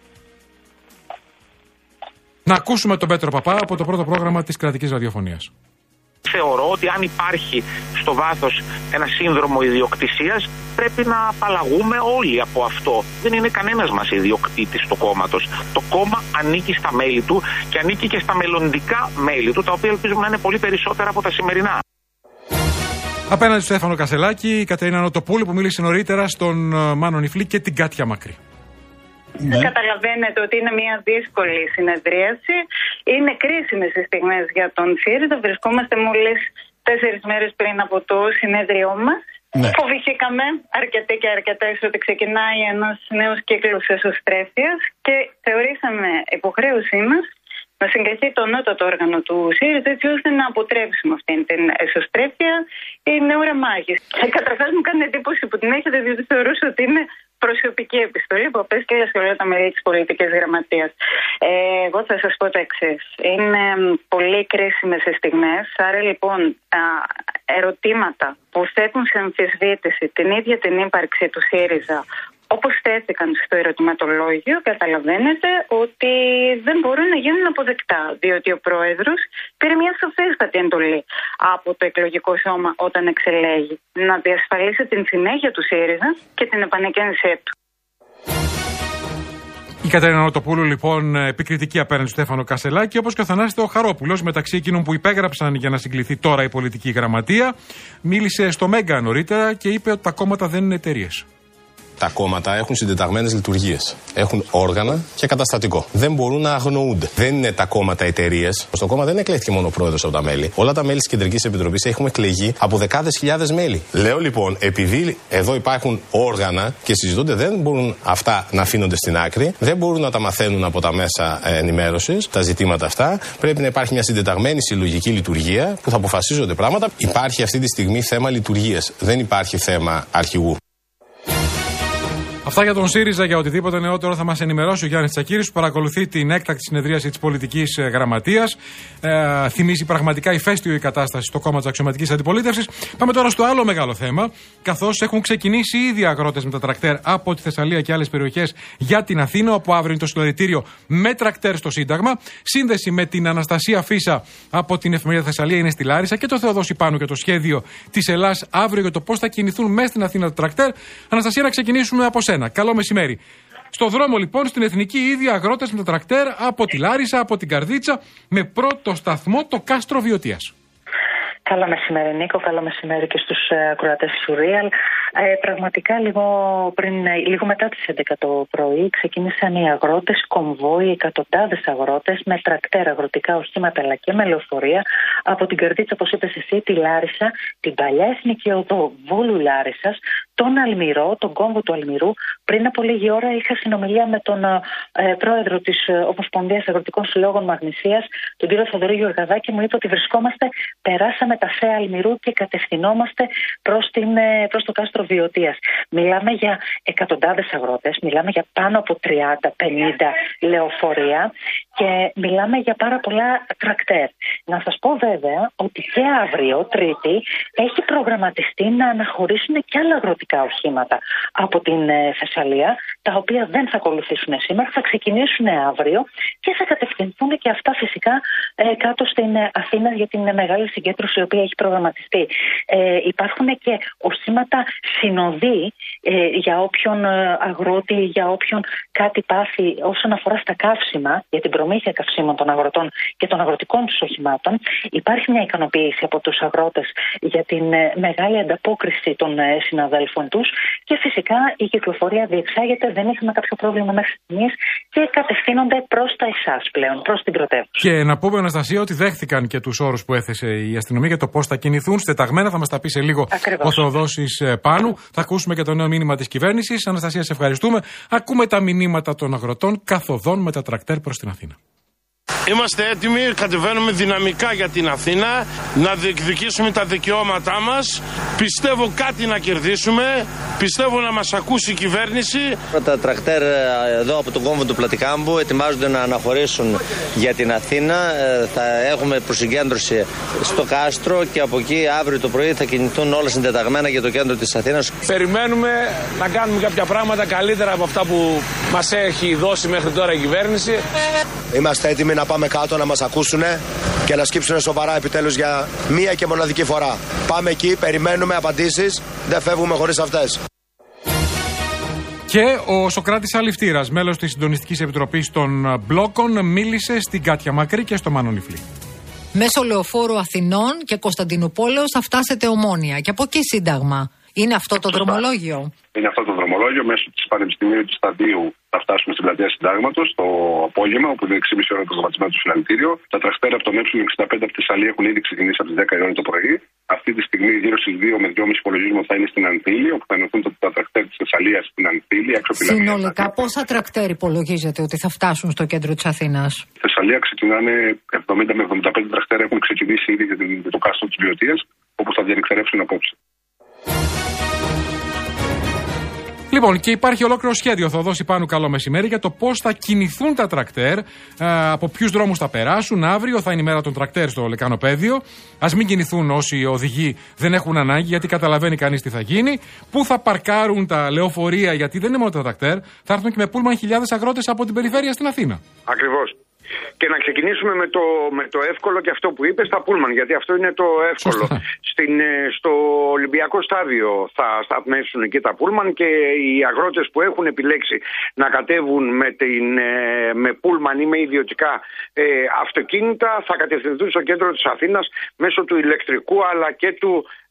Να ακούσουμε τον Πέτρο Παπά από το πρώτο πρόγραμμα της κρατικής ραδιοφωνίας. Θεωρώ ότι αν υπάρχει στο βάθος ένα σύνδρομο ιδιοκτησίας, πρέπει να απαλλαγούμε όλοι από αυτό. Δεν είναι κανένας μας ιδιοκτήτης του κόμματος. Το κόμμα ανήκει στα μέλη του και ανήκει και στα μελλοντικά μέλη του, τα οποία ελπίζουμε να είναι πολύ περισσότερα από τα σημερινά. Απέναντι στο Στέφανο Κασελάκη, η Κατερίνα Νοτοπούλου που μίλησε νωρίτερα στον Μάνο Νιφλή και την Κάτια Μακρύ. Ναι. Καταλαβαίνετε ότι είναι μια δύσκολη συνεδρίαση. Είναι κρίσιμες οι στιγμές για τον ΣΥΡΙΖΑ. Βρισκόμαστε μόλις τέσσερις μέρες πριν από το συνέδριό μας. Ναι. Φοβηθήκαμε αρκετοί και αρκετές ότι ξεκινάει ένας νέος κύκλος εσωστρέφειας και θεωρήσαμε υποχρέωσή μας να συγκριθεί το ανώτατο όργανο του ΣΥΡΙΖΑ έτσι ώστε να αποτρέψουμε αυτήν την εσωστρέφεια. Είναι ώρα μάχης. Καταρχάς μου κάνει εντύπωση που την έχετε, διότι θεωρούσα ότι είναι προσωπική επιστολή που απέστειλε σε όλα τα μέλη της πολιτικής γραμματείας. Ε, εγώ θα σας πω το εξής. Είναι πολύ κρίσιμες στιγμές, άρα λοιπόν τα ερωτήματα που θέτουν σε αμφισβήτηση την ίδια την ύπαρξη του ΣΥΡΙΖΑ, όπως θέθηκαν στο ερωτηματολόγιο, καταλαβαίνετε ότι δεν μπορούν να γίνουν αποδεκτά, διότι ο Πρόεδρος πήρε μια σαφέστατη εντολή από το εκλογικό σώμα όταν εξελέγει να διασφαλίσει την συνέχεια του ΣΥΡΙΖΑ και την επανεκκίνησή του. Η Κατερίνα Νοτοπούλου, λοιπόν, επικριτική απέναντι στο Στέφανο Κασελάκη, όπως και ο Θανάσης Θεοχαρόπουλος, μεταξύ εκείνων που υπέγραψαν για να συγκληθεί τώρα η πολιτική γραμματεία, μίλησε στο Μέγκα νωρίτερα και είπε ότι τα κόμματα δεν είναι εταιρείες. Τα κόμματα έχουν συντεταγμένες λειτουργίες. Έχουν όργανα και καταστατικό. Δεν μπορούν να αγνοούνται. Δεν είναι τα κόμματα εταιρείες. Στο κόμμα δεν εκλέχθηκε μόνο ο πρόεδρος από τα μέλη. Όλα τα μέλη της Κεντρικής Επιτροπής έχουμε εκλεγεί από δεκάδες χιλιάδες μέλη. Λέω λοιπόν, επειδή εδώ υπάρχουν όργανα και συζητούνται, δεν μπορούν αυτά να αφήνονται στην άκρη. Δεν μπορούν να τα μαθαίνουν από τα μέσα ενημέρωσης τα ζητήματα αυτά. Πρέπει να υπάρχει μια συντεταγμένη συλλογική λειτουργία που θα αποφασίζονται πράγματα. Υπάρχει αυτή τη στιγμή θέμα λειτουργίας. Δεν υπάρχει θέμα αρχηγού. Αυτά για τον ΣΥΡΙΖΑ. Για οτιδήποτε νεότερο θα μας ενημερώσει ο Γιάννης Τσακύρης, που παρακολουθεί την έκτακτη συνεδρίαση της πολιτικής γραμματείας. Ε, θυμίζει πραγματικά ηφαίστειο η κατάσταση στο κόμμα της αξιωματικής αντιπολίτευσης. Πάμε τώρα στο άλλο μεγάλο θέμα. Καθώς έχουν ξεκινήσει ήδη αγρότες με τα τρακτέρ από τη Θεσσαλία και άλλες περιοχές για την Αθήνα, όπου αύριο είναι το συλλαλητήριο με τρακτέρ στο Σύνταγμα. Σύνδεση με την Αναστασία Φίσα από την εφημερίδα Θεσσαλία είναι στη Λάρισα και το Θεοδόση Πάνου και το σχέδιο της Ελλάς αύριο για το πώς θα κινηθούν μέσα στην Αθήνα τα τρακτέρ. Αναστασία, να ξεκινήσουμε από σένα. Καλό μεσημέρι. Στο δρόμο λοιπόν στην Εθνική ήδη αγρότες με τα τρακτέρ από τη Λάρισα, από την Καρδίτσα, με πρώτο σταθμό το κάστρο Βιωτίας. Καλό μεσημέρι Νίκο, καλό μεσημέρι και στους ακροατές του Real. Ε, πραγματικά λίγο, πριν, λίγο μετά τις έντεκα το πρωί ξεκίνησαν οι αγρότες, κομβόι, εκατοντάδες αγρότες με τρακτέρ, αγροτικά οχήματα αλλά και με λεωφορεία από την Καρδίτσα, όπως είπες εσύ, τη Λάρισα, την παλιά εθνική οδό Βόλου Λάρισσας, τον Αλμυρό, τον κόμβο του Αλμυρού. Πριν από λίγη ώρα είχα συνομιλία με τον ε, πρόεδρο της ε, Ομοσπονδίας Αγροτικών Συλλόγων Μαγνησίας, τον κύριο Θοδωρή Γεωργαδάκη, μου είπε ότι βρισκόμαστε, περάσαμε τα ΘΕΑ Αλμυρού και κατευθυνόμαστε προς, την, ε, προς το κάστρο Βιωτίας. Μιλάμε για εκατοντάδες αγρότες, μιλάμε για πάνω από τριάντα πενήντα λεωφορεία και μιλάμε για πάρα πολλά τρακτέρ. Να σας πω βέβαια ότι και αύριο, Τρίτη, έχει προγραμματιστεί να αναχωρήσουν και άλλα αγροτικά οχήματα από την ε, Θεσσαλία, τα οποία δεν θα ακολουθήσουν σήμερα, θα ξεκινήσουν αύριο και θα κατευθυνθούν και αυτά φυσικά ε, κάτω στην ε, Αθήνα για την ε, μεγάλη συγκέντρωση η οποία έχει προγραμματιστεί. Ε, υπάρχουν και οχήματα συνοδοί ε, για όποιον ε, αγρότη, για όποιον κάτι πάθει όσον αφορά στα καύσιμα, για την προμήθεια προμήθεια καυσίμων των αγροτών και των αγροτικών τους οχημάτων. Υπάρχει μια ικανοποίηση από τους αγρότες για την μεγάλη ανταπόκριση των συναδέλφων τους και φυσικά η κυκλοφορία διεξάγεται, δεν είχαμε κάποιο πρόβλημα μέχρι στιγμής και κατευθύνονται προς τα εσάς πλέον, προς την πρωτεύουσα. Και να πούμε, Αναστασία, ότι δέχτηκαν και τους όρους που έθεσε η αστυνομία για το πώς θα κινηθούν. Στεταγμένα θα μας τα πει σε λίγο ο Θεοδόσης Πάνου. Θα ακούσουμε και το νέο μήνυμα της κυβέρνησης. Αναστασία, σε ευχαριστούμε. Ακούμε τα μηνύματα των αγροτών καθοδόν με τα τρακτέρ προς την Αθήνα. Είμαστε έτοιμοι, κατεβαίνουμε δυναμικά για την Αθήνα, να διεκδικήσουμε τα δικαιώματά μας. Πιστεύω κάτι να κερδίσουμε, πιστεύω να μας ακούσει η κυβέρνηση. Τα τρακτέρ εδώ από τον κόμβο του Πλατικάμπου ετοιμάζονται να αναχωρήσουν για την Αθήνα. Θα έχουμε προσυγκέντρωση στο κάστρο και από εκεί αύριο το πρωί θα κινηθούν όλα συντεταγμένα για το κέντρο της Αθήνας. Περιμένουμε να κάνουμε κάποια πράγματα καλύτερα από αυτά που μας έχει δώσει μέχρι τώρα η κυβέρνηση. Είμαστε έτοιμοι να πάμε κάτω να μας ακούσουν και να σκύψουν σοβαρά επιτέλους για μία και μοναδική φορά. Πάμε εκεί, περιμένουμε απαντήσεις, δεν φεύγουμε χωρίς αυτές. Και ο Σωκράτης Αληφτήρας, μέλος της Συντονιστικής Επιτροπής των Μπλόκων, μίλησε στην Κάτια Μακρύ και στο Μάνο Νιφλή. Μέσω λεωφόρου Αθηνών και Κωνσταντινούπολεως θα φτάσετε Ομόνια και από εκεί Σύνταγμα. Είναι αυτό το Σωστά. δρομολόγιο. Είναι αυτό το δρομολόγιο. Μέσω της Πανεπιστημίου του Σταδίου θα φτάσουμε στην πλατεία Συντάγματος το απόγευμα, όπου είναι έξι και μισή ώρα το προγραμματισμένο του συλλαλητήριο. Τα τρακτέρ από τον Ε εξήντα πέντε από τη Θεσσαλία έχουν ήδη ξεκινήσει από τις δέκα η ώρα το πρωί. Αυτή τη στιγμή, γύρω στις δύο με δυόμιση υπολογίζουμε θα είναι στην Ανθήλη, όπου θα ενωθούν τα τρακτέρ της Θεσσαλίας στην Ανθήλη. Συνολικά, πόσα τρακτέρ υπολογίζετε ότι θα φτάσουν στο κέντρο της Αθήνας? Στη Θεσσαλία ξεκινάνε εβδομήντα με εβδομήντα πέντε τρακτέρ, έχουν ξεκινήσει ήδη για το κάστρο της Βιωτίας, όπου θα διανυκτερεύσουν απόψε. Λοιπόν, και υπάρχει ολόκληρο σχέδιο, θα δώσει πάνω καλό μεσημέρι, για το πώς θα κινηθούν τα τρακτέρ, από ποιους δρόμους θα περάσουν. Αύριο θα είναι η μέρα των τρακτέρ στο Λεκανοπέδιο. Ας μην κινηθούν όσοι οδηγοί δεν έχουν ανάγκη, γιατί καταλαβαίνει κανείς τι θα γίνει. Πού θα παρκάρουν τα λεωφορεία, γιατί δεν είναι μόνο τα τρακτέρ, θα έρθουν και με πούλμαν χιλιάδες αγρότες από την περιφέρεια στην Αθήνα. Ακριβώς. Και να ξεκινήσουμε με το, με το εύκολο και αυτό που είπες, τα πούλμαν, γιατί αυτό είναι το εύκολο. Στην, στο Ολυμπιακό στάδιο θα σταθμεύσουν εκεί τα πούλμαν και οι αγρότες που έχουν επιλέξει να κατέβουν με, την, με πούλμαν ή με ιδιωτικά ε, αυτοκίνητα θα κατευθυνθούν στο κέντρο της Αθήνας μέσω του ηλεκτρικού αλλά και του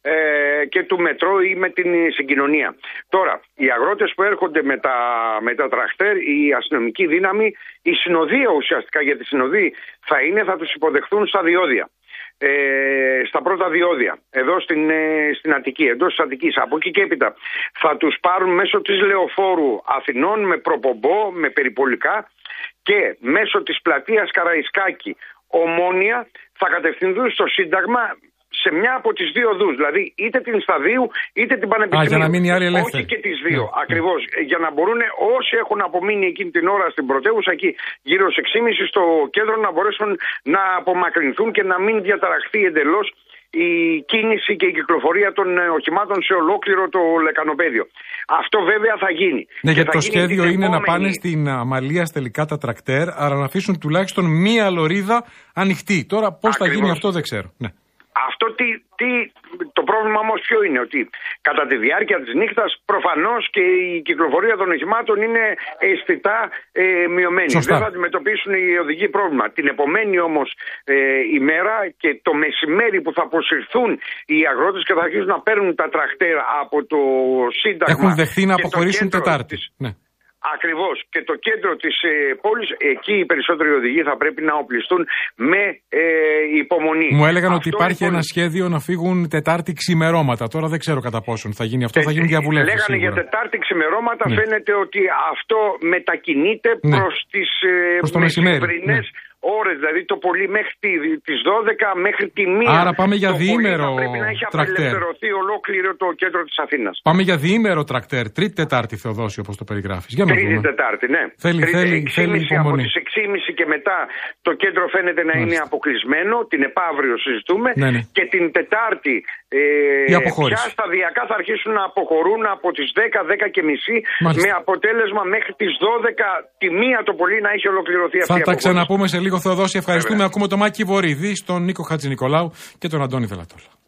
Ε, και του μετρό ή με την συγκοινωνία. Τώρα, οι αγρότες που έρχονται με τα, με τα τρακτέρ, η αστυνομική δύναμη, η συνοδεία ουσιαστικά, γιατί η συνοδεία θα είναι, θα τους υποδεχθούν στα διόδια. Ε, στα πρώτα διόδια, εδώ στην, ε, στην Αττική, εντός της Αττικής. Από εκεί και έπειτα θα τους πάρουν μέσω της λεωφόρου Αθηνών με προπομπό, με περιπολικά και μέσω της πλατείας Καραϊσκάκη Ομόνια θα κατευθυνθούν στο Σύνταγμα σε μια από τις δύο οδούς, δηλαδή είτε την Σταδίου είτε την Πανεπιστημίου. Α, για να μείνει άλλη ελεύθερη. Όχι και τις δύο, ναι. Ακριβώς. Για να μπορούν όσοι έχουν απομείνει εκείνη την ώρα στην πρωτεύουσα, εκεί γύρω στις έξι και μισή στο κέντρο, να μπορέσουν να απομακρυνθούν και να μην διαταραχθεί εντελώς η κίνηση και η κυκλοφορία των οχημάτων σε ολόκληρο το Λεκανοπέδιο. Αυτό βέβαια θα γίνει. Ναι, γιατί το σχέδιο είναι επόμενη... να πάνε στην Αμαλίας τελικά τα τρακτέρ, αλλά να αφήσουν τουλάχιστον μία λωρίδα ανοιχτή. Τώρα πώς θα γίνει αυτό δεν ξέρω. Ναι. Αυτό τι, τι, το πρόβλημα όμως ποιο είναι, ότι κατά τη διάρκεια της νύχτας προφανώς και η κυκλοφορία των οχημάτων είναι αισθητά ε, μειωμένη. Σωστά. Δεν θα αντιμετωπίσουν οι οδηγοί πρόβλημα. Την επομένη όμως ε, ημέρα και το μεσημέρι που θα αποσυρθούν οι αγρότες και θα αρχίσουν να παίρνουν τα τρακτέρα από το Σύνταγμα. Έχουν δεχθεί να αποχωρήσουν Τετάρτη. Της... Ναι. Ακριβώς. Και το κέντρο της ε, πόλης, εκεί οι περισσότεροι οδηγοί θα πρέπει να οπλιστούν με ε, υπομονή. Μου έλεγαν αυτό ότι υπάρχει λοιπόν... ένα σχέδιο να φύγουν Τετάρτη ξημερώματα. Τώρα δεν ξέρω κατά πόσον θα γίνει αυτό, ε, θα γίνουν διαβουλεύσεις. Λέγανε σίγουρα. Για Τετάρτη ξημερώματα, ναι. Φαίνεται ότι αυτό μετακινείται ναι. προς τις ε, μεσημβρινές ώρες, δηλαδή το πολύ μέχρι τις δώδεκα μέχρι τη μία. Άρα πάμε για το διήμερο θα πρέπει να έχει τρακτέρ. απελευθερωθεί ολόκληρο το κέντρο της Αθήνας. Πάμε για διήμερο τρακτέρ, Τρίτη Τετάρτη Θεοδόση όπως το περιγράφεις. Για να Τρίτη δούμε. Τετάρτη, ναι. Θέλει, Τρίτη, θέλει, θέλει από τις έξι και μισή και μετά το κέντρο φαίνεται να Μάλιστα. είναι αποκλεισμένο. Την επαύριο συζητούμε. Ναι, ναι. Και την Τετάρτη ε, πια σταδιακά θα αρχίσουν να αποχωρούν από τις δέκα, δέκα και μισή με αποτέλεσμα μέχρι τις δώδεκα τη μία το πολύ να έχει ολοκληρωθεί αυτή η αποχώρηση. Θα τα ξαναπούμε σε λίγο, Θεοδόση. Ευχαριστούμε. Ακούμε τον Μάκη Βορύδη, τον Νίκο Χατζηνικολάου και τον Αντώνη Βελατόλα.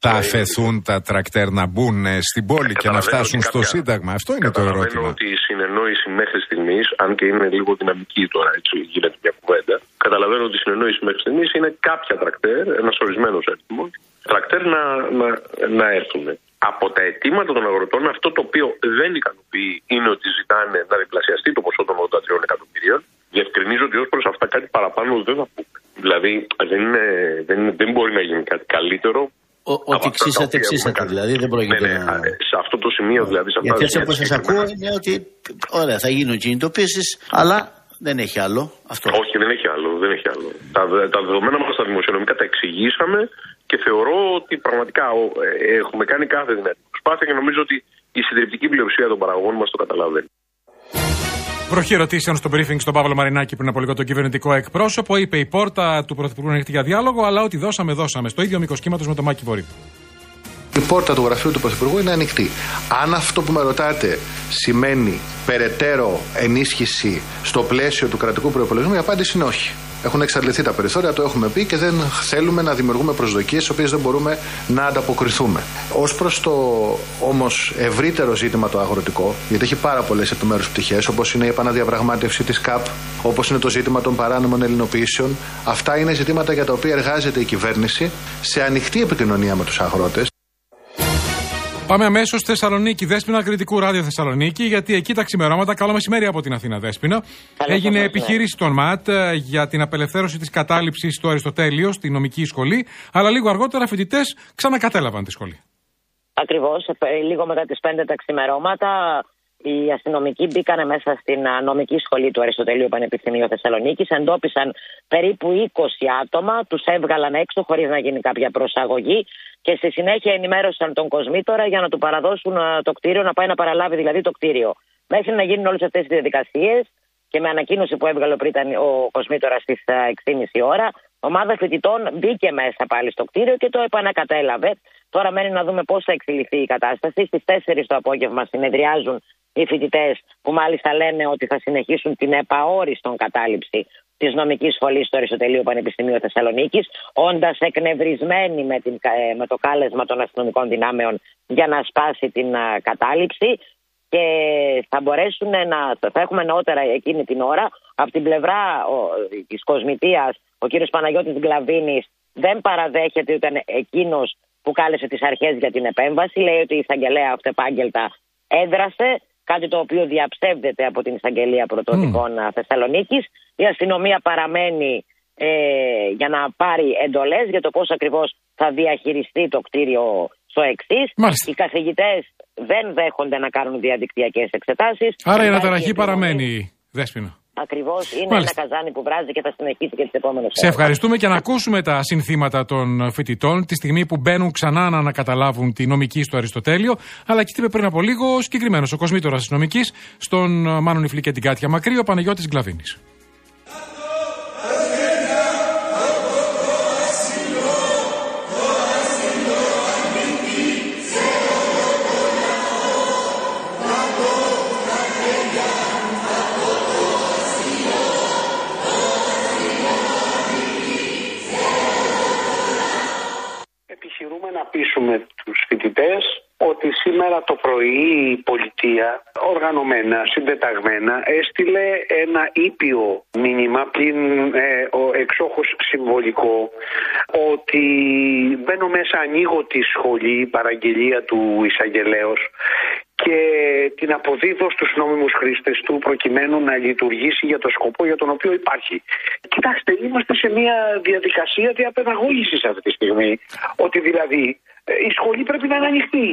θα αφαιθούν τα τρακτέρ να μπουν στην πόλη και να φτάσουν στο κάποια... Σύνταγμα? Αυτό είναι το ερώτημα. Καταλαβαίνω ότι η συνεννόηση μέχρι στιγμής, αν και είναι λίγο δυναμική τώρα, έτσι γίνεται μια κουβέντα, καταλαβαίνω ότι η συνεννόηση μέχρι στιγμής είναι κάποια τρακτέρ, ένας ορισμένος αριθμός, τρακτέρ να, να, να έρθουν. Από τα αιτήματα των αγροτών, αυτό το οποίο δεν ικανοποιεί είναι ότι ζητάνε να διπλασιαστεί το ποσό των ογδόντα τριών εκατομμυρίων. Διευκρινίζω ότι ως προς αυτά κάτι παραπάνω δεν θα πούμε. Δηλαδή δεν, είναι, δεν, είναι, δεν μπορεί να γίνει κάτι καλύτερο. Ότι ξύσατε, ξύσατε δηλαδή, δεν πρόκειται ναι, ναι, να... σε αυτό το σημείο δηλαδή. Σε Γιατί έτσι όπως σας ακούω είναι ότι ωραία, θα γίνουν κινητοποίησεις, αλλά δεν έχει άλλο αυτό. Όχι, δεν έχει άλλο. Δεν έχει άλλο. Τα, τα δεδομένα μας στα δημοσιονομικά τα εξηγήσαμε και θεωρώ ότι πραγματικά έχουμε κάνει κάθε δυνατή προσπάθεια και νομίζω ότι η συντριπτική πλειοψηφία των παραγωγών μας το καταλαβαίνει. Βροχή ερωτήσεων στο briefing στον Παύλο Μαρινάκη πριν από λίγο τον κυβερνητικό εκπρόσωπο. Είπε η πόρτα του Πρωθυπουργού είναι ανοιχτή για διάλογο, αλλά ό,τι δώσαμε, δώσαμε. Στο ίδιο μήκος κύματος με το Μάκη Βορρή. Η πόρτα του γραφείου του Πρωθυπουργού είναι ανοιχτή. Αν αυτό που με ρωτάτε σημαίνει περαιτέρω ενίσχυση στο πλαίσιο του κρατικού προϋπολογισμού, η απάντηση είναι όχι. Έχουν εξαντληθεί τα περιθώρια, το έχουμε πει και δεν θέλουμε να δημιουργούμε προσδοκίες στις οποίες δεν μπορούμε να ανταποκριθούμε. Ως προς το όμως ευρύτερο ζήτημα το αγροτικό, γιατί έχει πάρα πολλές επιμέρους πτυχές, όπως είναι η επαναδιαπραγμάτευση της ΚΑΠ, όπως είναι το ζήτημα των παράνομων ελληνοποιήσεων, αυτά είναι ζητήματα για τα οποία εργάζεται η κυβέρνηση σε ανοιχτή επικοινωνία με τους αγρότες. Πάμε αμέσως στη Θεσσαλονίκη. Δέσποινα Κρητικού Ράδιο Θεσσαλονίκη, γιατί εκεί τα ξημερώματα, καλό μεσημέρι από την Αθήνα, Δέσποινα. Έγινε επιχείρηση των ΜΑΤ για την απελευθέρωση της κατάληψης στο Αριστοτέλειο, στη νομική σχολή, αλλά λίγο αργότερα φοιτητές ξανακατέλαβαν τη σχολή. Ακριβώς, λίγο μετά τις πέντε τα ξημερώματα, οι αστυνομικοί μπήκαν μέσα στην νομική σχολή του Αριστοτελείου Πανεπιστημίου Θεσσαλονίκης, εντόπισαν περίπου είκοσι άτομα, τους έβγαλαν έξω χωρίς να γίνει κάποια προσαγωγή και στη συνέχεια ενημέρωσαν τον Κοσμήτορα για να του παραδώσουν το κτίριο, να πάει να παραλάβει δηλαδή το κτίριο. Μέχρι να γίνουν όλες αυτές τις διαδικασίες και με ανακοίνωση που έβγαλε πριν ο Κοσμήτορας στις έξι και μισή ώρα, ομάδα φοιτητών μπήκε μέσα πάλι στο κτίριο και το επανακατέλαβε. Τώρα μένει να δούμε πώς θα εξελιχθεί η κατάσταση. Στις τέσσερις το απόγευμα συνεδριάζουν οι φοιτητές, που μάλιστα λένε ότι θα συνεχίσουν την επαόριστον κατάληψη της νομικής σχολής του Αριστοτελείου Πανεπιστημίου Θεσσαλονίκης, όντας εκνευρισμένοι με, την, με το κάλεσμα των αστυνομικών δυνάμεων για να σπάσει την α, κατάληψη, και θα μπορέσουν να. Θα έχουμε νεότερα εκείνη την ώρα από την πλευρά της Κοσμητείας, ο κύριος Παναγιώτης Γκλαβίνης δεν παραδέχεται ότι ήταν εκείνος που κάλεσε τις αρχές για την επέμβαση. Λέει ότι η εισαγγελέα αυτεπάγγελτα έδρασε, κάτι το οποίο διαψεύδεται από την εισαγγελία πρωτοδικών mm. Θεσσαλονίκης. Η αστυνομία παραμένει ε, για να πάρει εντολές για το πώς ακριβώς θα διαχειριστεί το κτίριο στο εξής. Οι καθηγητές δεν δέχονται να κάνουν διαδικτυακές εξετάσεις. Άρα η αναταραχή παραμένει, Δέσποινα. Ακριβώς, είναι Μάλιστα. ένα καζάνι που βράζει και θα συνεχίσει και τις επόμενες ώρες. Σε ευχαριστούμε και να ακούσουμε τα συνθήματα των φοιτητών τη στιγμή που μπαίνουν ξανά να ανακαταλάβουν τη νομική στο Αριστοτέλειο. Αλλά και είπε πριν από λίγο συγκεκριμένο ο Κοσμήτορας της νομικής, στον Μάνο Νιφλή και την Κάτια Μακρύ, ο Παναγιώτης Γκλαβίνης. Να πείσουμε τους φοιτητές ότι σήμερα το πρωί η πολιτεία οργανωμένα, συντεταγμένα έστειλε ένα ήπιο μήνυμα, πλην ε, ο εξόχως συμβολικό, ότι μπαίνω μέσα, ανοίγω τη σχολή, παραγγελία του εισαγγελέως, και την αποδίδω στους νόμιμους χρήστες του προκειμένου να λειτουργήσει για το σκοπό για τον οποίο υπάρχει. Κοιτάξτε, είμαστε σε μια διαδικασία διαπαιδαγώγησης αυτή τη στιγμή. Ότι δηλαδή η σχολή πρέπει να είναι ανοιχτή.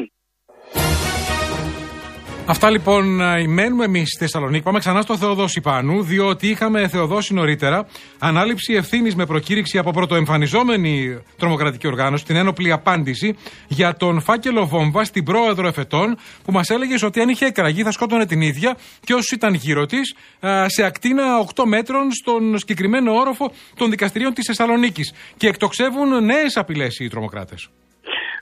Αυτά λοιπόν μένουμε εμείς στη Θεσσαλονίκη. Πάμε ξανά στο Θεοδόση Πάνου, διότι είχαμε Θεοδόση νωρίτερα ανάληψη ευθύνης με προκήρυξη από πρωτοεμφανιζόμενη τρομοκρατική οργάνωση, την ένοπλη απάντηση, για τον φάκελο βόμβα στην πρόεδρο Εφετών, που μας έλεγε ότι αν είχε εκραγεί θα σκότωνε την ίδια και όσους ήταν γύρω της, σε ακτίνα οκτώ μέτρων στον συγκεκριμένο όροφο των δικαστηρίων της Θεσσαλονίκης. Και εκτοξεύουν νέες απειλές οι τρομοκράτες.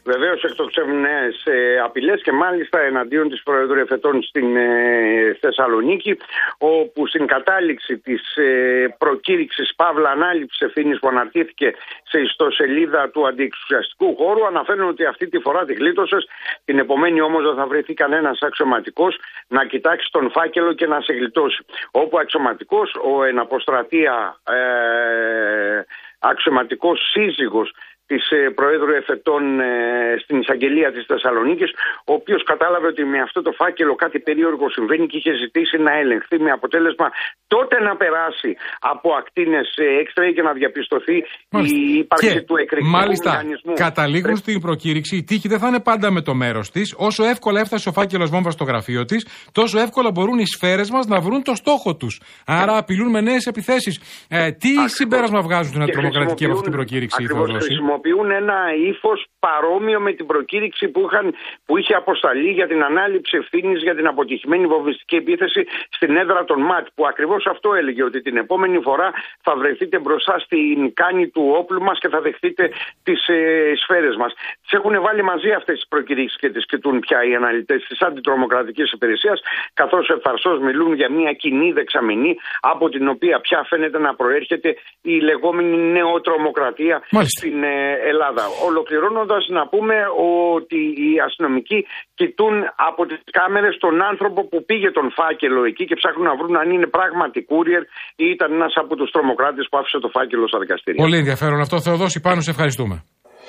βεβαίως εκτοξεύουν νέες ε, απειλές και μάλιστα εναντίον της Προέδρου Εφετών στην ε, Θεσσαλονίκη, όπου στην κατάληξη της ε, προκήρυξης παύλα ανάληψης ευθύνης που αναρτήθηκε σε ιστοσελίδα του αντιεξουσιαστικού χώρου, αναφέρουν ότι αυτή τη φορά τη γλίτωσες, την επομένη όμως δεν θα βρεθεί κανένας αξιωματικός να κοιτάξει τον φάκελο και να σε γλιτώσει. Όπου αξιωματικός, ο εναποστρατεία ε, αξιωματικός σύζυγος της ε, Προέδρου Εφετών ε, στην εισαγγελία της Θεσσαλονίκης, ο οποίος κατάλαβε ότι με αυτό το φάκελο κάτι περίεργο συμβαίνει και είχε ζητήσει να ελεγχθεί, με αποτέλεσμα τότε να περάσει από ακτίνες ε, X-ray και να διαπιστωθεί μάλιστα. η ύπαρξη και, του εκρηκτικού μάλιστα, μηχανισμού. Καταλήγουν Πρέ... στην προκήρυξη, η τύχη δεν θα είναι πάντα με το μέρος της. Όσο εύκολα έφτασε ο φάκελος βόμβα στο γραφείο της, τόσο εύκολα μπορούν οι σφαίρες μας να βρουν το στόχο τους. Άρα απειλούν με νέες επιθέσεις. Ε, τι Ακριβώς. συμπέρασμα βγάζουν την τρομοκρατική από αυτή την προκήρυξη, χρησιμοποιούν ένα ύφος παρόμοιο με την προκήρυξη που, είχαν, που είχε αποσταλεί για την ανάληψη ευθύνης για την αποτυχημένη βομβιστική επίθεση στην έδρα των ΜΑΤ, που ακριβώς αυτό έλεγε, ότι την επόμενη φορά θα βρεθείτε μπροστά στην κάνη του όπλου μας και θα δεχτείτε τις ε, σφαίρες μας. Τις έχουν βάλει μαζί αυτές τις προκηρύξεις και τις κοιτούν πια οι αναλυτές της αντιτρομοκρατικής υπηρεσίας, καθώς ευθαρσώς μιλούν για μια κοινή δεξαμενή από την οποία πια φαίνεται να προέρχεται η λεγόμενη νεοτρομοκρατία Μάλιστα. στην ε, Ελλάδα. Ολοκληρώνοντας, να πούμε ότι οι αστυνομικοί κοιτούν από τις κάμερες τον άνθρωπο που πήγε τον φάκελο εκεί και ψάχνουν να βρουν αν είναι πράγματι courier ή ήταν ένας από τους τρομοκράτες που άφησε το φάκελο στα δικαστήρια. Πολύ ενδιαφέρον αυτό. Θεοδόση Πάνου, σε ευχαριστούμε.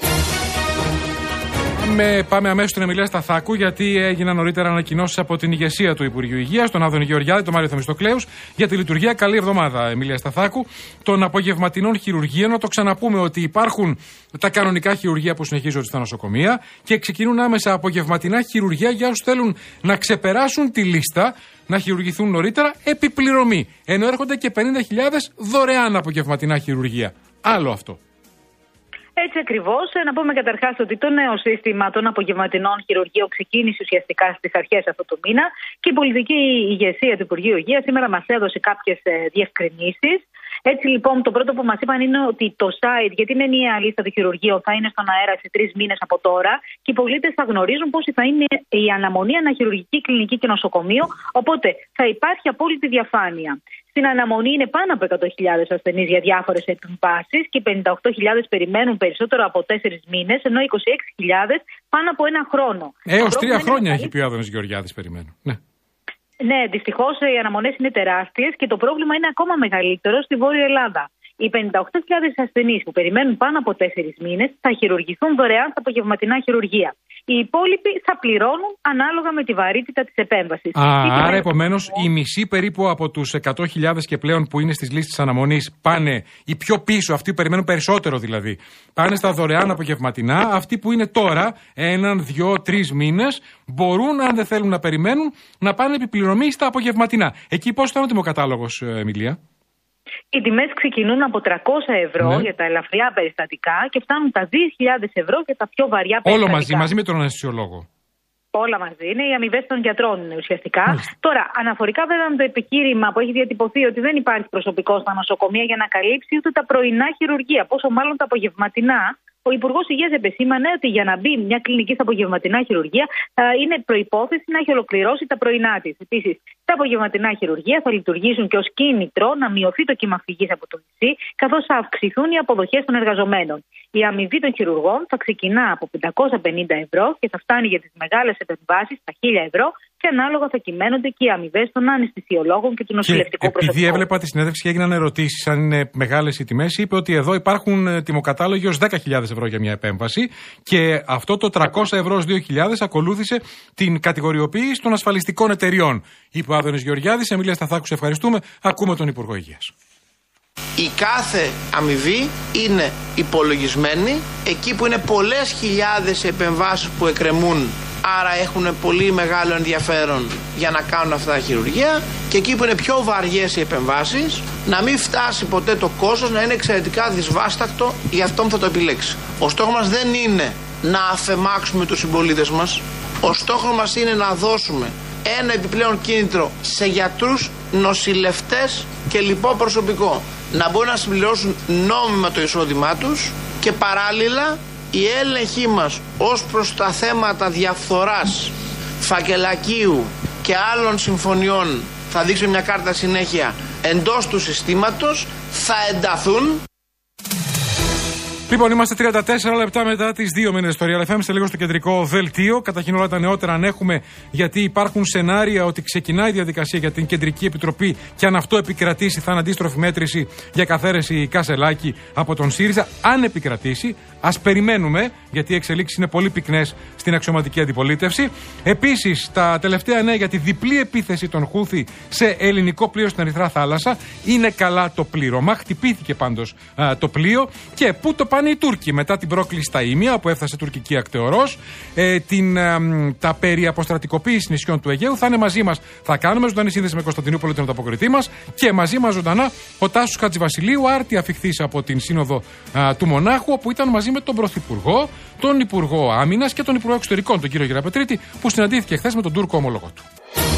Με, πάμε αμέσως στην Εμιλία Σταθάκου, γιατί έγιναν νωρίτερα ανακοινώσεις από την ηγεσία του Υπουργείου Υγείας, τον Άδωνη Γεωργιάδη, τον Μάριο Θεμιστοκλέους, για τη λειτουργία. Καλή εβδομάδα, Εμιλία Σταθάκου. Των απογευματινών χειρουργείων, να το ξαναπούμε ότι υπάρχουν τα κανονικά χειρουργεία που συνεχίζονται στα νοσοκομεία και ξεκινούν άμεσα απογευματινά χειρουργεία για όσους θέλουν να ξεπεράσουν τη λίστα, να χειρουργηθούν νωρίτερα, επιπληρωμή. Ενώ έρχονται και πενήντα χιλιάδες δωρεάν απογευματινά χειρουργεία. Άλλο αυτό. Έτσι ακριβώς. Να πούμε καταρχάς ότι το νέο σύστημα των απογευματινών χειρουργείων ξεκίνησε ουσιαστικά στις αρχές αυτού του μήνα και η πολιτική ηγεσία του Υπουργείου Υγείας σήμερα μας έδωσε κάποιες διευκρινήσεις. Έτσι λοιπόν, το πρώτο που μας είπαν είναι ότι το site για την ενιαία λίστα των χειρουργείων θα είναι στον αέρα σε τρεις μήνες από τώρα και οι πολίτες θα γνωρίζουν πόση θα είναι η αναμονή αναχειρουργική, κλινική και νοσοκομείο. Οπότε θα υπάρχει απόλυτη διαφάνεια. Στην αναμονή είναι πάνω από εκατό χιλιάδες ασθενείς για διάφορες επεμβάσεις και πενήντα οκτώ χιλιάδες περιμένουν περισσότερο από τέσσερις μήνες, ενώ είκοσι έξι χιλιάδες πάνω από ένα χρόνο. Έως τρία χρόνια έχει πει ο Άδωνης Γεωργιάδης, περιμένουν. Ναι. Ναι, δυστυχώς οι αναμονές είναι τεράστιες και το πρόβλημα είναι ακόμα μεγαλύτερο στη Βόρεια Ελλάδα. Οι πενήντα οκτώ χιλιάδες ασθενείς που περιμένουν πάνω από τέσσερις μήνες θα χειρουργηθούν δωρεάν στα απογευματινά χειρουργεία. Οι υπόλοιποι θα πληρώνουν ανάλογα με τη βαρύτητα της επέμβασης. Α, άρα επομένως οι μισοί περίπου από τους εκατό χιλιάδες και πλέον που είναι στις λίστες αναμονής πάνε, οι πιο πίσω, αυτοί που περιμένουν περισσότερο δηλαδή, πάνε στα δωρεάν απογευματινά. Αυτοί που είναι τώρα, έναν, δυο, τρεις μήνες, μπορούν, αν δεν θέλουν να περιμένουν, να πάνε επιπληρωμή στα απογευματινά. Εκεί πώς θα είναι ο τιμοκατάλογος, Εμιλία? Οι τιμές ξεκινούν από τριακόσια ευρώ ναι. για τα ελαφριά περιστατικά και φτάνουν τα δύο χιλιάδες ευρώ για τα πιο βαριά περιστατικά. Όλο μαζί, μαζί με τον αναισθησιολόγο. Όλα μαζί είναι, οι αμοιβές των γιατρών είναι ουσιαστικά. Μάλιστα. Τώρα, αναφορικά βέβαια με το επιχείρημα που έχει διατυπωθεί ότι δεν υπάρχει προσωπικό στα νοσοκομεία για να καλύψει ούτε τα πρωινά χειρουργεία, πόσο μάλλον τα απογευματινά. Ο Υπουργός Υγείας επεσήμανε ότι για να μπει μια κλινική στα απογευματινά χειρουργεία θα είναι προϋπόθεση να έχει ολοκληρώσει τα πρωινά της. Επίσης, τα απογευματινά χειρουργεία θα λειτουργήσουν και ως κίνητρο να μειωθεί το κύμα φυγής από το νησί, καθώς θα αυξηθούν οι αποδοχές των εργαζομένων. Η αμοιβή των χειρουργών θα ξεκινά από πεντακόσια πενήντα ευρώ και θα φτάνει για τις μεγάλες επεμβάσεις στα χίλια ευρώ και ανάλογα θα κυμαίνονται και οι αμοιβές των αναισθησιολόγων και του νοσηλευτικού προσωπικού. Επειδή έβλεπα τη συνέντευξη και έγιναν ερωτήσεις αν είναι μεγάλες οι τιμές, είπε ότι εδώ υπάρχουν τιμοκατάλογοι ως δέκα χιλιάδες ευρώ για μια επέμβαση και αυτό το τριακόσια ευρώ ως δύο χιλιάδες ακολούθησε την κατηγοριοποίηση των ασφαλιστικών εταιριών. Είπε ο Άδωνης Γεωργιάδης. Εμιλία Σταθάκου, σε ευχαριστούμε. Ακούμε τον Υπουργό Υγείας. Η κάθε αμοιβή είναι υπολογισμένη εκεί που είναι πολλές χιλιάδες επεμβάσεις που εκκρεμούν, άρα έχουν πολύ μεγάλο ενδιαφέρον για να κάνουν αυτά τα χειρουργεία, και εκεί που είναι πιο βαριές οι επεμβάσεις να μην φτάσει ποτέ το κόστος να είναι εξαιρετικά δυσβάστακτο για αυτόν που θα το επιλέξει. Ο στόχος μας δεν είναι να αφεμάξουμε τους συμπολίτες μας. Ο στόχος μας είναι να δώσουμε ένα επιπλέον κίνητρο σε γιατρούς, νοσηλευτές και λοιπό προσωπικό να μπορούν να συμπληρώσουν νόμιμα το εισόδημά τους και παράλληλα η έλεγχή μας ως προς τα θέματα διαφθοράς, φακελακίου και άλλων συμφωνιών, θα δείξω μια κάρτα συνέχεια, εντός του συστήματος, θα ενταθούν. Λοιπόν, είμαστε τριάντα τέσσερα λεπτά μετά τις δύο μήνες στο Real εφ εμ. Σε λίγο στο κεντρικό δελτίο. Καταρχήν όλα τα νεότερα αν έχουμε, γιατί υπάρχουν σενάρια ότι ξεκινάει η διαδικασία για την Κεντρική Επιτροπή και αν αυτό επικρατήσει θα είναι αντίστροφη μέτρηση για καθαίρεση Κασελάκη από τον ΣΥΡΙΖΑ. Αν επικρατήσει, ας περιμένουμε, γιατί οι εξελίξεις είναι πολύ πυκνές στην αξιωματική αντιπολίτευση. Επίσης, τα τελευταία νέα για τη διπλή επίθεση των Χούθη σε ελληνικό πλοίο στην Ερυθρά Θάλασσα. Είναι καλά το πλήρωμα. Χτυπήθηκε πάντως α, το πλοίο. Και πού το πάνε οι Τούρκοι μετά την πρόκληση στα Ήμια, όπου έφτασε τουρκική ακτεωρός, ε, την, ε, τα περί αποστρατικοποίηση νησιών του Αιγαίου. Θα είναι μαζί μας. Θα κάνουμε ζωντανή σύνδεση με Κωνσταντινούπολη, τον ανταποκριτή μας. Και μαζί μας ζωντανά ο Τάσος Χατζηβασιλείου, άρτη αφιχθής από την Σύνοδο α, του Μονάχου, όπου ήταν μαζί με τον Πρωθυπουργό, τον Υπουργό Άμυνας και τον Υπουργό Εξωτερικών, τον κύριο Γεραπετρίτη, που συναντήθηκε χθες με τον Τούρκο ομόλογο του.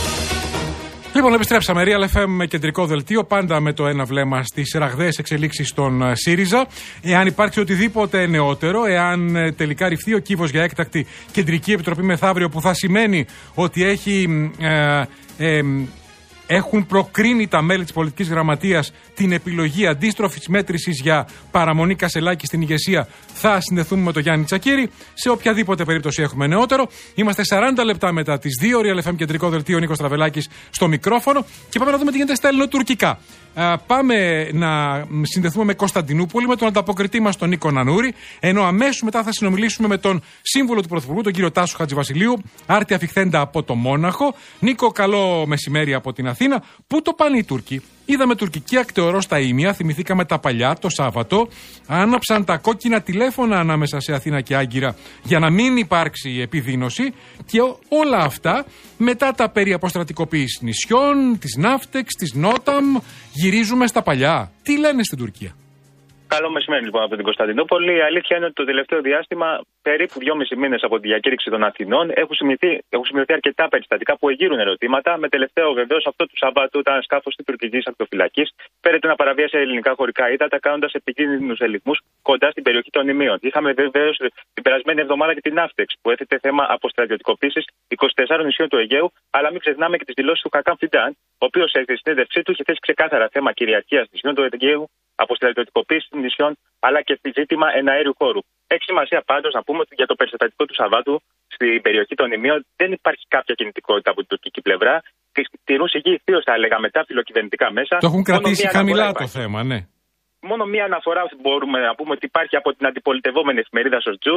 Λοιπόν, επιστρέψαμε. Real εφ εμ με κεντρικό δελτίο, πάντα με το ένα βλέμμα στις ραγδαίες εξελίξεις στον ΣΥΡΙΖΑ. Εάν υπάρξει οτιδήποτε νεότερο, εάν τελικά ρηφθεί ο κύβος για έκτακτη Κεντρική Επιτροπή μεθαύριο, που θα σημαίνει ότι έχει. Ε, ε, Έχουν προκρίνει τα μέλη της πολιτικής γραμματείας την επιλογή αντίστροφης μέτρησης για παραμονή Κασελάκη στην ηγεσία. Θα συνδεθούμε με τον Γιάννη Τσακίρη. Σε οποιαδήποτε περίπτωση έχουμε νεότερο. Είμαστε σαράντα λεπτά μετά τις δύο. Real εφ εμ κεντρικό δελτίο, Νίκος Τραβελάκης στο μικρόφωνο. Και πάμε να δούμε τι γίνεται στα ελληνοτουρκικά. Α, πάμε να συνδεθούμε με Κωνσταντινούπολη, με τον ανταποκριτή μας τον Νίκο Νανούρη. Ενώ αμέσως μετά θα συνομιλήσουμε με τον σύμβουλο του Πρωθυπουργού, τον κύριο Τάσο Χατζηβασιλείου, άρτη αφιχθέντα από το Μόναχο. Νίκο, καλό μεσημέρι από την Αθήνα. Πού το πάνε οι Τούρκοι? Είδαμε τουρκική ακτεωρό στα Ήμια, θυμηθήκαμε τα παλιά το Σάββατο. Άναψαν τα κόκκινα τηλέφωνα ανάμεσα σε Αθήνα και Άγκυρα για να μην υπάρξει επιδείνωση. Και όλα αυτά μετά τα περί αποστρατικοποίησης νησιών, της Ναύτεξ, της Νόταμ. Γυρίζουμε στα παλιά. Τι λένε στην Τουρκία? Καλό μεσημέρι λοιπόν από την Κωνσταντινούπολη. Η αλήθεια είναι ότι το τελευταίο διάστημα, περίπου δυόμισι μήνες από τη διακήρυξη των Αθηνών, έχουν σημειωθεί, έχουν σημειωθεί αρκετά περιστατικά που εγείρουν ερωτήματα. Με τελευταίο βεβαίως αυτό του Σαββάτου, όταν ένα σκάφος της τουρκικής ακτοφυλακής φέρεται να παραβίασε ελληνικά χωρικά ύδατα, κάνοντας επικίνδυνους ελιγμούς κοντά στην περιοχή των Ιμίων. Είχαμε βεβαίως την περασμένη εβδομάδα και την Ναύτεξ, που έθετε θέμα αποστρατιωτικοποίησης είκοσι τεσσάρων νησιών του Αιγαίου, αλλά μην ξεχνάμε και τις δηλώσεις του Χακάν Φιντάν, ο οποίος σε συνέντευξή του είχε θέσει ξεκάθαρα θέμα κυριαρχίας νησιών του Αιγαίου, αποστρατιωτικοποίηση νησιών, αλλά και στη ζήτημα εναέριου χώρου. Έχει σημασία πάντως να πούμε ότι για το περιστατικό του Σαββάτου στην περιοχή των Ιμίων δεν υπάρχει κάποια κινητικότητα από την τουρκική πλευρά. Τηρούν σιγή ηθείως, θα έλεγα, μετά φιλοκυβερνητικά μέσα. Το έχουν κρατήσει χαμηλά το θέμα, ναι. Μόνο μία αναφορά μπορούμε να πούμε ότι υπάρχει από την αντιπολιτευόμενη εφημερίδα Σορτζού,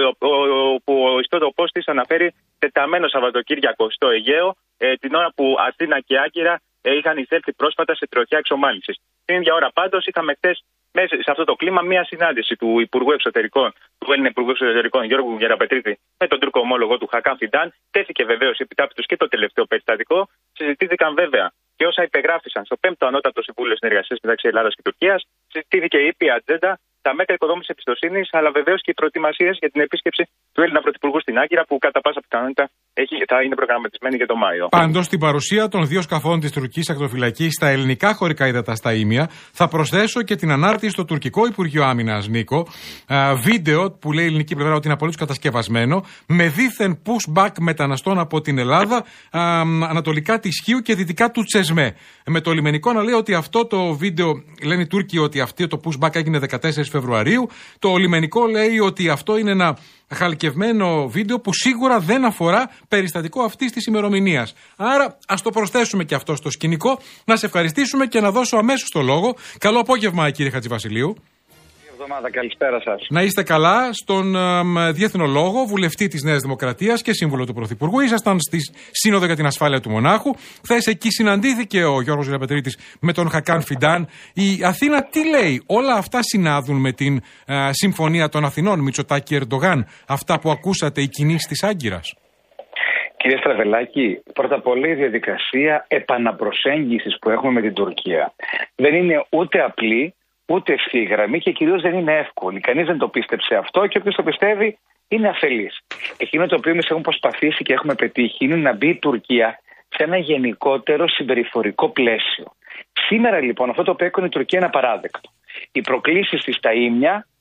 όπου ο ιστότοπός της αναφέρει τεταμένο Σαββατοκύριακο στο Αιγαίο, την ώρα που Αθήνα και Άγκυρα είχαν εισέλθει πρόσφατα σε τροχιά εξομάλυνσης. Την ίδια ώρα πάντως είχαμε χθες μέσα σε αυτό το κλίμα μια συνάντηση του Υπουργού Εξωτερικών, του Έλληνα Υπουργού Εξωτερικών Γιώργου Γεραπετρίτη, με τον Τούρκο ομόλογο του Χακάν Φιντάν. Τέθηκε βεβαίως επιτάπητος και το τελευταίο περιστατικό. Συζητήθηκαν βέβαια και όσα υπεγράφησαν στο πέμπτο Ανώτατο Συμβούλιο Συνεργασίας μεταξύ Ελλάδας και Τουρκίας. Συζητήθηκε η ήπια ατζέντα, τα μέτρα οικοδόμησης εμπιστοσύνης, αλλά βεβαίως και οι προετοιμασίες για την επίσκεψη του Έλληνα Πρωθυπουργού στην Άγκυρα, που κατά πάσα πιθανότητα έχει, θα είναι προγραμματισμένη για τον Μάιο. Πάντως, στην παρουσία των δύο σκαφών της τουρκικής ακτοφυλακής στα ελληνικά χωρικά ύδατα στα Ήμια, θα προσθέσω και την ανάρτηση στο τουρκικό Υπουργείο Άμυνας, Νίκο. Α, βίντεο που λέει η ελληνική πλευρά ότι είναι απολύτως κατασκευασμένο, με δίθεν pushback μεταναστών από την Ελλάδα, α, ανατολικά της Χίου και δυτικά του Τσεσμέ. Με το λιμενικό να λέει ότι αυτό το βίντεο, λένε οι Τούρκοι ότι αυτό το pushback έγινε δεκατέσσερις Φεβρουαρίου. Το λιμενικό λέει ότι αυτό είναι ένα χαλκευμένο βίντεο που σίγουρα δεν αφορά περιστατικό αυτής της ημερομηνίας. Άρα ας το προσθέσουμε και αυτό στο σκηνικό. Να σε ευχαριστήσουμε και να δώσω αμέσως το λόγο. Καλό απόγευμα, κύριε Χατζηβασιλείου. Εβδομάδα, καλησπέρα σας. Να είστε καλά. Στον ε, Διεθνολόγο, βουλευτή της Νέας Δημοκρατίας και σύμβουλο του Πρωθυπουργού. Ήσασταν στη Σύνοδο για την Ασφάλεια του Μονάχου. Χθες εκεί συναντήθηκε ο Γιώργος Γεραπετρίτης με τον Χακάν Φιντάν. Η Αθήνα τι λέει? Όλα αυτά συνάδουν με την ε, συμφωνία των Αθηνών, Μητσοτάκη Ερντογάν? Αυτά που ακούσατε, οι κινήσεις της Άγκυρας? Κύριε Στραβελάκη, πρώτα απ' όλα η διαδικασία επαναπροσέγγισης που έχουμε με την Τουρκία δεν είναι ούτε απλή, ούτε ευθύγραμμη και κυρίως δεν είναι εύκολη. Κανείς δεν το πίστεψε αυτό και όποιος το πιστεύει είναι αφελής. Εκείνο το οποίο εμείς έχουμε προσπαθήσει και έχουμε πετύχει είναι να μπει η Τουρκία σε ένα γενικότερο συμπεριφορικό πλαίσιο. Σήμερα λοιπόν αυτό το οποίο έκανε η Τουρκία είναι απαράδεκτο. Οι προκλήσεις της στα Ήμια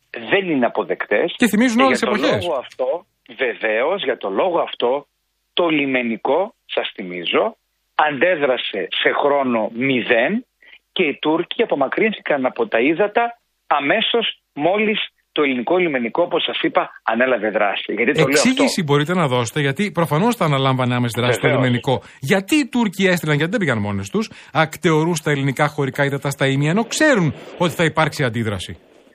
δεν είναι αποδεκτές. Και θυμίζουν όλες τις εποχές. Για το λόγο αυτό, βεβαίως, για το λόγο αυτό, το λιμενικό, σας θυμίζω, αντέδρασε σε χρόνο μηδέν και οι Τούρκοι απομακρύνθηκαν από τα ύδατα αμέσως μόλις το ελληνικό λιμενικό, όπως σας είπα, ανέλαβε δράση. Γιατί το Εξήγηση λέω αυτό. μπορείτε να δώσετε, γιατί προφανώς θα αναλάμβανε άμεση δράση στο λιμενικό. Γιατί οι Τούρκοι έστειλαν, γιατί δεν πήγαν μόνες τους, ακτεωρούς στα ελληνικά χωρικά ύδατα στα ήμια, ενώ ξέρουν ότι θα υπάρξει αντίδραση?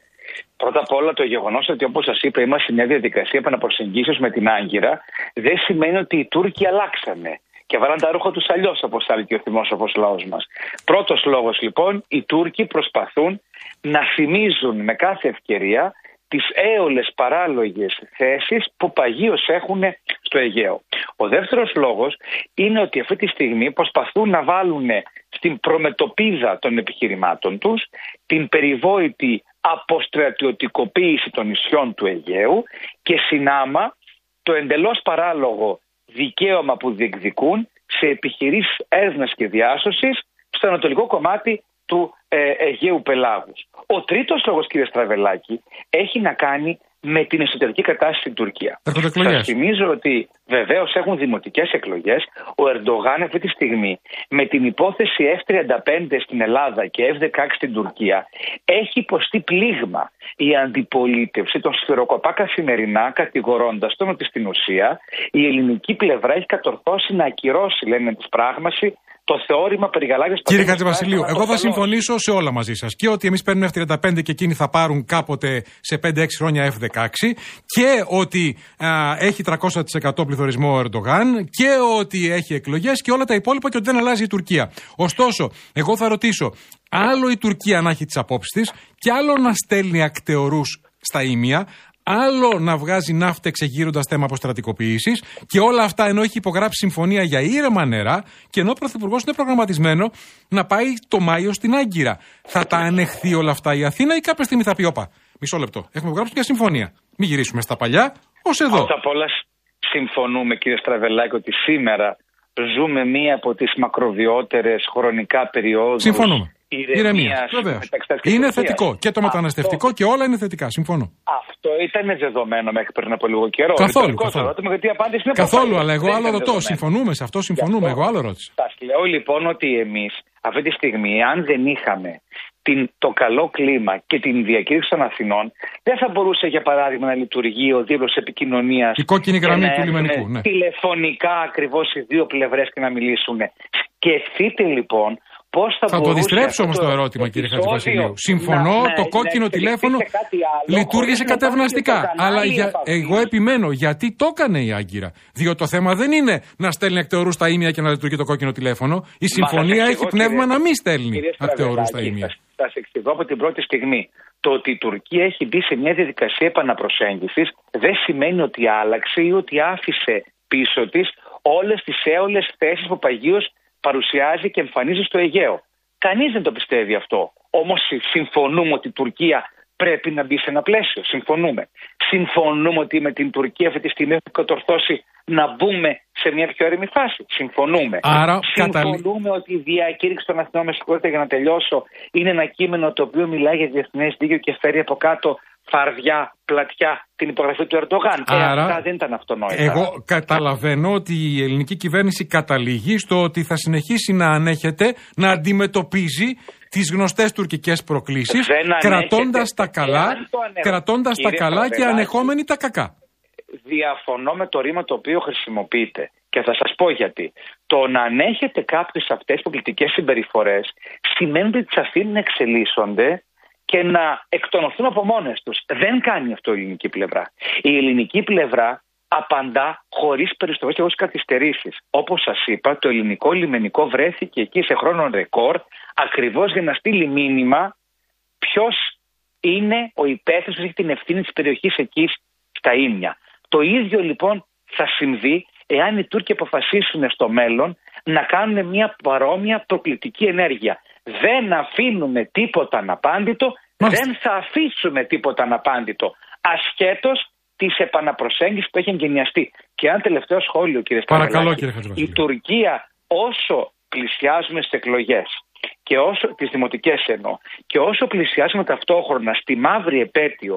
Πρώτα απ' όλα, το γεγονός ότι, όπως σας είπα, είμαστε σε μια διαδικασία επαναπροσεγγίσεως με την Άγκυρα, δεν σημαίνει ότι οι Τούρκοι αλλάξανε και βάλαν τα ρούχα τους αλλιώς, όπως θα λέει και ο θυμόσοφος λαός μας. Πρώτος λόγος, λοιπόν, οι Τούρκοι προσπαθούν να θυμίζουν με κάθε ευκαιρία τις έολες παράλογες θέσεις που παγίως έχουν στο Αιγαίο. Ο δεύτερος λόγος είναι ότι αυτή τη στιγμή προσπαθούν να βάλουν στην προμετωπίδα των επιχειρημάτων τους την περιβόητη αποστρατιωτικοποίηση των νησιών του Αιγαίου και συνάμα το εντελώς παράλογο δικαίωμα που διεκδικούν σε επιχειρήσεις έρευνας και διάσωσης στο ανατολικό κομμάτι του ε, Αιγαίου πελάγους. Ο τρίτος λόγος, κύριε Στραβελάκη, έχει να κάνει με την εσωτερική κατάσταση στην Τουρκία. Σας θυμίζω ότι βεβαίως έχουν δημοτικές εκλογές. Ο Ερντογάν αυτή τη στιγμή με την υπόθεση εφ τριάντα πέντε στην Ελλάδα και εφ δεκαέξι στην Τουρκία έχει υποστεί πλήγμα. Η αντιπολίτευση τον σφυροκοπά καθημερινά, κατηγορώντας τον ότι στην ουσία η ελληνική πλευρά έχει κατορθώσει να ακυρώσει, λένε της πράγμαση, το θεώρημα περιγαλάκιας. Κύριε Χατζηβασιλείου, εγώ θα συμφωνήσω σε όλα μαζί σας. Και ότι εμείς παίρνουμε εφ τριάντα πέντε και εκείνοι θα πάρουν κάποτε σε πέντε έξι χρόνια εφ δεκαέξι. Και ότι α, έχει τριακόσια τοις εκατό πληθωρισμό ο Ερντογάν. Και ότι έχει εκλογές και όλα τα υπόλοιπα και ότι δεν αλλάζει η Τουρκία. Ωστόσο, εγώ θα ρωτήσω, άλλο η Τουρκία να έχει τις απόψεις της και άλλο να στέλνει ακτεωρούς στα ήμια. Άλλο να βγάζει ναύτα εξεγείροντας θέμα αποστρατικοποίησης και όλα αυτά ενώ έχει υπογράψει συμφωνία για ήρεμα νερά και ενώ ο Πρωθυπουργός είναι προγραμματισμένο να πάει το Μάιο στην Άγκυρα. Θα τα ανεχθεί όλα αυτά η Αθήνα ή κάποια στιγμή θα πει: όπα, μισό λεπτό, έχουμε υπογράψει μια συμφωνία. Μην γυρίσουμε στα παλιά, ως εδώ. Πρώτα απ' όλα συμφωνούμε, κύριε Στραβελάκη, ότι σήμερα ζούμε μία από τις μακροβιότερες χρονικά περιόδους. Συμφωνούμε. Ηρεμία. Είναι θετικό. Και το μεταναστευτικό αυτό... και όλα είναι θετικά. Συμφωνώ. Αυτό ήταν δεδομένο μέχρι πριν από λίγο καιρό. Καθόλου. καθόλου. Ερώτημα, γιατί η απάντηση είναι καθόλου, αλλά εγώ άλλο ρωτώ. Συμφωνούμε σε αυτό, συμφωνούμε. Εγώ άλλο ρώτησα. Σας λέω λοιπόν ότι εμείς αυτή τη στιγμή, αν δεν είχαμε την, το καλό κλίμα και την διακήρυξη των Αθηνών, δεν θα μπορούσε για παράδειγμα να λειτουργεί ο δίβλος επικοινωνίας. Η κόκκινη γραμμή του λιμενικού. Ναι. Τηλεφωνικά ακριβώς οι δύο πλευρές και να μιλήσουν. Σκεφτείτε λοιπόν. Πώς θα θα το αντιστρέψω όμως το ερώτημα, κύριε Χατζηβασιλείου. Συμφωνώ, να, το ναι, κόκκινο ναι, τηλέφωνο λειτουργήσε κατευναστικά. Αλλά για, εγώ επιμένω, γιατί το έκανε η Άγκυρα. Διότι το θέμα δεν είναι να στέλνει ακτεωρούς στα ήμια και να λειτουργεί το κόκκινο τηλέφωνο. Η συμφωνία έχει πνεύμα κύριε, να μην στέλνει ακτεωρούς στα ήμια. Θα σε εξηγώ από την πρώτη στιγμή. Το ότι η Τουρκία έχει μπει σε μια διαδικασία επαναπροσέγγισης δεν σημαίνει ότι άλλαξε ή ότι άφησε πίσω της όλες τις έολες θέσεις που παγίως παρουσιάζει και εμφανίζει στο Αιγαίο. Κανείς δεν το πιστεύει αυτό. Όμως συμφωνούμε ότι η Τουρκία πρέπει να μπει σε ένα πλαίσιο. Συμφωνούμε. Συμφωνούμε ότι με την Τουρκία αυτή τη στιγμή έχουμε κατορθώσει να μπούμε σε μια πιο ήρεμη φάση. Συμφωνούμε. Άρα, Συμφωνούμε καταλή... ότι η διακήρυξη των Αθηνών, με συγχωρείτε για να τελειώσω, είναι ένα κείμενο το οποίο μιλάει για διεθνές δίκαιο και φέρει από κάτω φαρδιά, πλατιά, την υπογραφή του Ερντογάν. Άρα, ε, αυτά δεν ήταν αυτονόητα. Εγώ καταλαβαίνω ότι η ελληνική κυβέρνηση καταλήγει στο ότι θα συνεχίσει να ανέχεται, να αντιμετωπίζει τις γνωστές τουρκικές προκλήσεις, κρατώντας τα καλά, κρατώντας τα καλά και ανεχόμενοι τα κακά. Διαφωνώ με το ρήμα το οποίο χρησιμοποιείτε και θα σας πω γιατί. Το να ανέχεται κάποιες αυτές τις πολιτικές συμπεριφορές σημαίνει ότι τις αφήνουν να εξελίσσονται και να εκτονωθούν από μόνες τους. Δεν κάνει αυτό η ελληνική πλευρά. Η ελληνική πλευρά απαντά χωρίς περιστροφές και χωρίς καθυστερήσεις. Όπως σας είπα, το ελληνικό λιμενικό βρέθηκε εκεί σε χρόνο ρεκόρ, ακριβώς για να στείλει μήνυμα ποιος είναι ο υπεύθυνος που έχει την ευθύνη της περιοχής εκεί στα ίμια. Το ίδιο λοιπόν θα συμβεί εάν οι Τούρκοι αποφασίσουν στο μέλλον να κάνουν μια παρόμοια προκλητική ενέργεια. Δεν αφήνουμε τίποτα αναπάντητο, δεν θα αφήσουμε τίποτα αναπάντητο, ασχέτως της επαναπροσέγγισης που έχει εγκαινιαστεί. Και ένα τελευταίο σχόλιο, κύριε Σταυρολάκη, η Τουρκία όσο πλησιάζουμε στις εκλογές και όσο τις δημοτικές εννοώ και όσο πλησιάζουμε ταυτόχρονα στη μαύρη επέτειο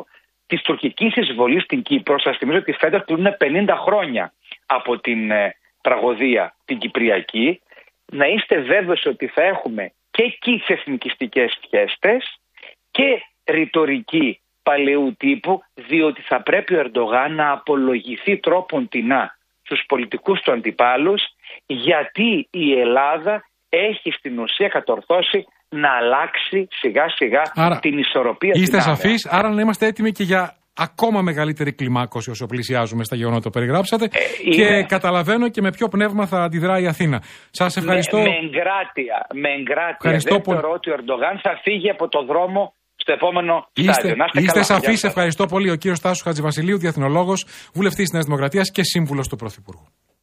της τουρκικής εισβολής στην Κύπρο. Σας θυμίζω ότι φέτος πληρούν πενήντα χρόνια από την ε, τραγωδία την Κυπριακή. Να είστε βέβαιος ότι θα έχουμε και εκεί τις εθνικιστικές φιέστες και ρητορική παλαιού τύπου, διότι θα πρέπει ο Ερντογάν να απολογηθεί τρόπον τεινά στους πολιτικούς του αντιπάλους, γιατί η Ελλάδα έχει στην ουσία κατορθώσει να αλλάξει σιγά σιγά άρα, την ισορροπία. Είστε σαφείς, άρα να είμαστε έτοιμοι και για ακόμα μεγαλύτερη κλιμάκωση όσο πλησιάζουμε στα γεγονότα που περιγράψατε. Ε, και είναι... καταλαβαίνω και με ποιο πνεύμα θα αντιδράει η Αθήνα. Σας ευχαριστώ. Με, με εγκράτεια. Με εγκράτεια. Δεν θεωρώ ότι ο Ερντογάν θα φύγει από το δρόμο στο επόμενο είστε, στάδιο. Είστε, είστε σαφείς. Ευχαριστώ πολύ. Ο κύριος Τάσος Χατζηβασιλείου, διεθνολόγος, βουλευτής της Νέας Δημοκρατίας και σύμβουλος του Πρωθυπουργού.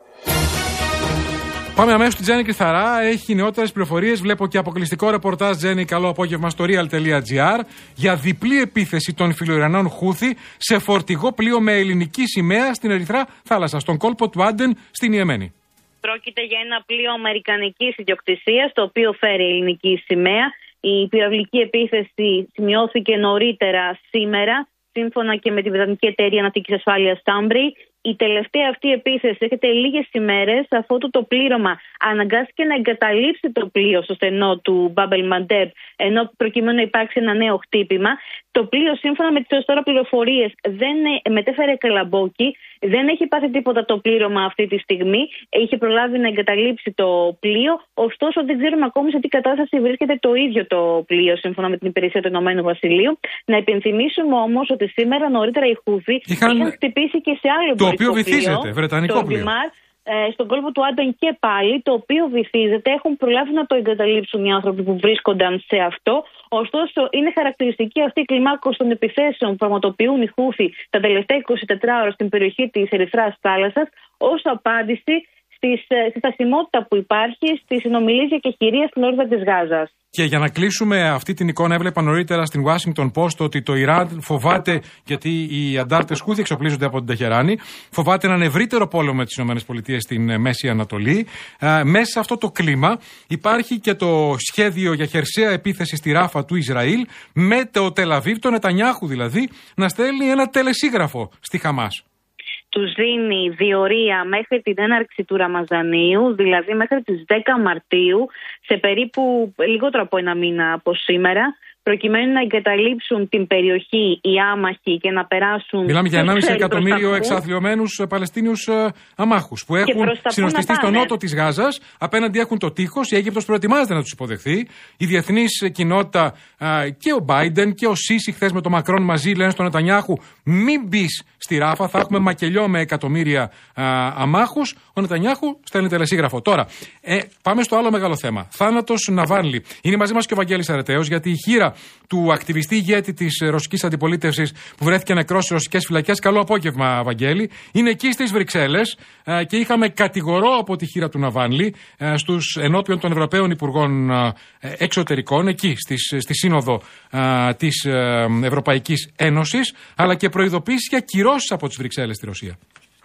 Πάμε αμέσως στη Τζέννη Κρυθαρά. Έχει νεότερες πληροφορίες. Βλέπω και αποκλειστικό ρεπορτάζ, Τζέννη. Καλό απόγευμα στο real τελεία gr για διπλή επίθεση των φιλοϊρανών Χούθη σε φορτηγό πλοίο με ελληνική σημαία στην Ερυθρά θάλασσα, στον κόλπο του Άντεν στην Ιεμένη. Πρόκειται για ένα πλοίο αμερικανικής ιδιοκτησίας, το οποίο φέρει ελληνική σημαία. Η πυραυλική επίθεση σημειώθηκε νωρίτερα σήμερα, σύμφωνα και με τη βρετανική εταιρεία αναπτύξης ασφάλειας Στάμπρι. Η τελευταία αυτή επίθεση έρχεται λίγες ημέρες αφού το πλήρωμα αναγκάστηκε να εγκαταλείψει το πλοίο στο στενό του Μπάμπελ Μαντέπ, ενώ προκειμένου να υπάρξει ένα νέο χτύπημα. Το πλοίο, σύμφωνα με τις τώρα πληροφορίες, δεν μετέφερε καλαμπόκι, δεν έχει πάθει τίποτα το πλήρωμα αυτή τη στιγμή. Είχε προλάβει να εγκαταλείψει το πλοίο, ωστόσο δεν ξέρουμε ακόμη σε τι κατάσταση βρίσκεται το ίδιο το πλοίο, σύμφωνα με την υπηρεσία του Ηνωμένου Βασιλείου. Να υπενθυμίσουμε όμως ότι σήμερα νωρίτερα οι Χούθη είχαν, είχαν χτυπήσει και σε άλλο το οποίο βυθίζεται, βρετανικό το πλοίο. Βιμάρ, ε, στον κόλπο του Άντεν και πάλι, το οποίο βυθίζεται. Έχουν προλάβει να το εγκαταλείψουν οι άνθρωποι που βρίσκονταν σε αυτό. Ωστόσο, είναι χαρακτηριστική αυτή η κλιμάκωση των επιθέσεων που πραγματοποιούν οι Χούθη τα τελευταία είκοσι τέσσερις ώρες στην περιοχή της Ερυθράς θάλασσας, ως απάντηση στη στασιμότητα που υπάρχει στις συνομιλίες για κεχηρία στην όρδα της Γάζας. Και για να κλείσουμε αυτή την εικόνα, έβλεπα νωρίτερα στην Washington Post ότι το Ιράν φοβάται, γιατί οι αντάρτες Χούθη εξοπλίζονται από την Τεχεράνη, φοβάται έναν ευρύτερο πόλεμο με τις ΗΠΑ στην Μέση Ανατολή. Ε, μέσα σε αυτό το κλίμα υπάρχει και το σχέδιο για χερσαία επίθεση στη Ράφα του Ισραήλ, με το Τελαβίβ, τον Νετανιάχου δηλαδή, να στέλνει ένα τελεσίγραφο στη Χαμάς. Τους δίνει διορία μέχρι την έναρξη του Ραμαζανίου, δηλαδή μέχρι τις δέκα Μαρτίου, σε περίπου λιγότερο από ένα μήνα από σήμερα, προκειμένου να εγκαταλείψουν την περιοχή οι άμαχοι και να περάσουν. Μιλάμε για ενάμιση εκατομμύριο εξαθλιωμένους Παλαιστίνιους αμάχους που έχουν συνοστιστεί στο νότο της Γάζας. Απέναντι έχουν το τείχος. Η Αίγυπτος προετοιμάζεται να τους υποδεχθεί. Η διεθνής κοινότητα και ο Μπάιντεν και ο Σίσι χθες με τον Μακρόν μαζί λένε στον Νετανιάχου: μην μπει στη Ράφα, θα έχουμε μακελιό με εκατομμύρια αμάχους. Ο Νετανιάχου στέλνει τελεσίγραφο. Τώρα, ε, πάμε στο άλλο μεγάλο θέμα. Θάνατος Ναβάλνη. Είναι μαζί μας και ο Βαγγέλης Αρετέος, γιατί η χείρα του ακτιβιστή ηγέτη της ρωσικής αντιπολίτευσης που βρέθηκε νεκρός στις ρωσικές φυλακές. Καλό απόγευμα, Βαγγέλη. Είναι εκεί στις Βρυξέλλες ε, και είχαμε κατηγορό από τη χείρα του Ναβάλνη ε, στους ενώπιον των Ευρωπαίων Υπουργών ε, Εξωτερικών, εκεί στις, στη Σύνοδο ε, της ε, Ευρωπαϊκής Ένωσης, αλλά και προειδοποίησεις για κυρώσεις από τις Βρυξέλλες στη Ρωσία.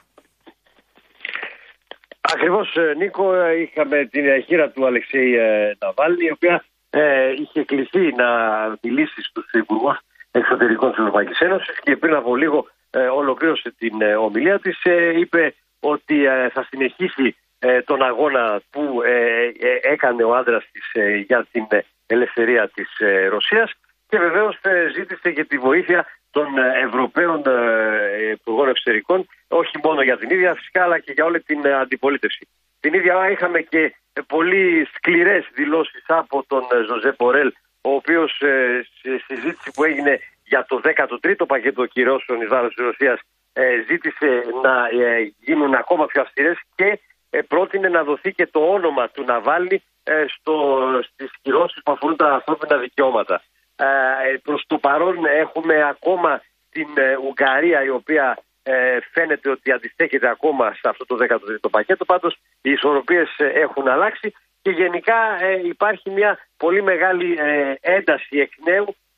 Ακριβώς, Νίκο, είχαμε την χείρα του Αλεξέη Ναβάλνη, η οποία Ε, είχε κληθεί να μιλήσει στους υπουργούς εξωτερικών της Ευρωπαϊκής Ένωσης και πριν από λίγο ε, ολοκλήρωσε την ε, ομιλία της. Ε, είπε ότι ε, θα συνεχίσει ε, τον αγώνα που ε, ε, έκανε ο άντρας της ε, για την ελευθερία της ε, Ρωσίας και βεβαίως ε, ζήτησε και τη βοήθεια των Ευρωπαίων ε, υπουργών εξωτερικών, όχι μόνο για την ίδια φυσικά, αλλά και για όλη την ε, αντιπολίτευση. Την ίδια ώρα είχαμε και πολύ σκληρές δηλώσεις από τον Ζωζέ Μπορέλ, ο οποίος ε, στη συζήτηση που έγινε για το δέκατο τρίτο πακέτο κυρώσεων εις βάρος της Ρωσίας ε, ζήτησε να ε, γίνουν ακόμα πιο αυστηρές και ε, πρότεινε να δοθεί και το όνομα του Ναβάλνη ε, στο, στις κυρώσεις που αφορούν τα ανθρώπινα δικαιώματα. Ε, προς το παρόν έχουμε ακόμα την ε, Ουγγαρία, η οποία Ε, φαίνεται ότι αντιστέκεται ακόμα σε αυτό το δέκατο τρίτο πακέτο. Πάντως οι ισορροπίες ε, έχουν αλλάξει και γενικά ε, υπάρχει μια πολύ μεγάλη ε, ένταση εκ νέου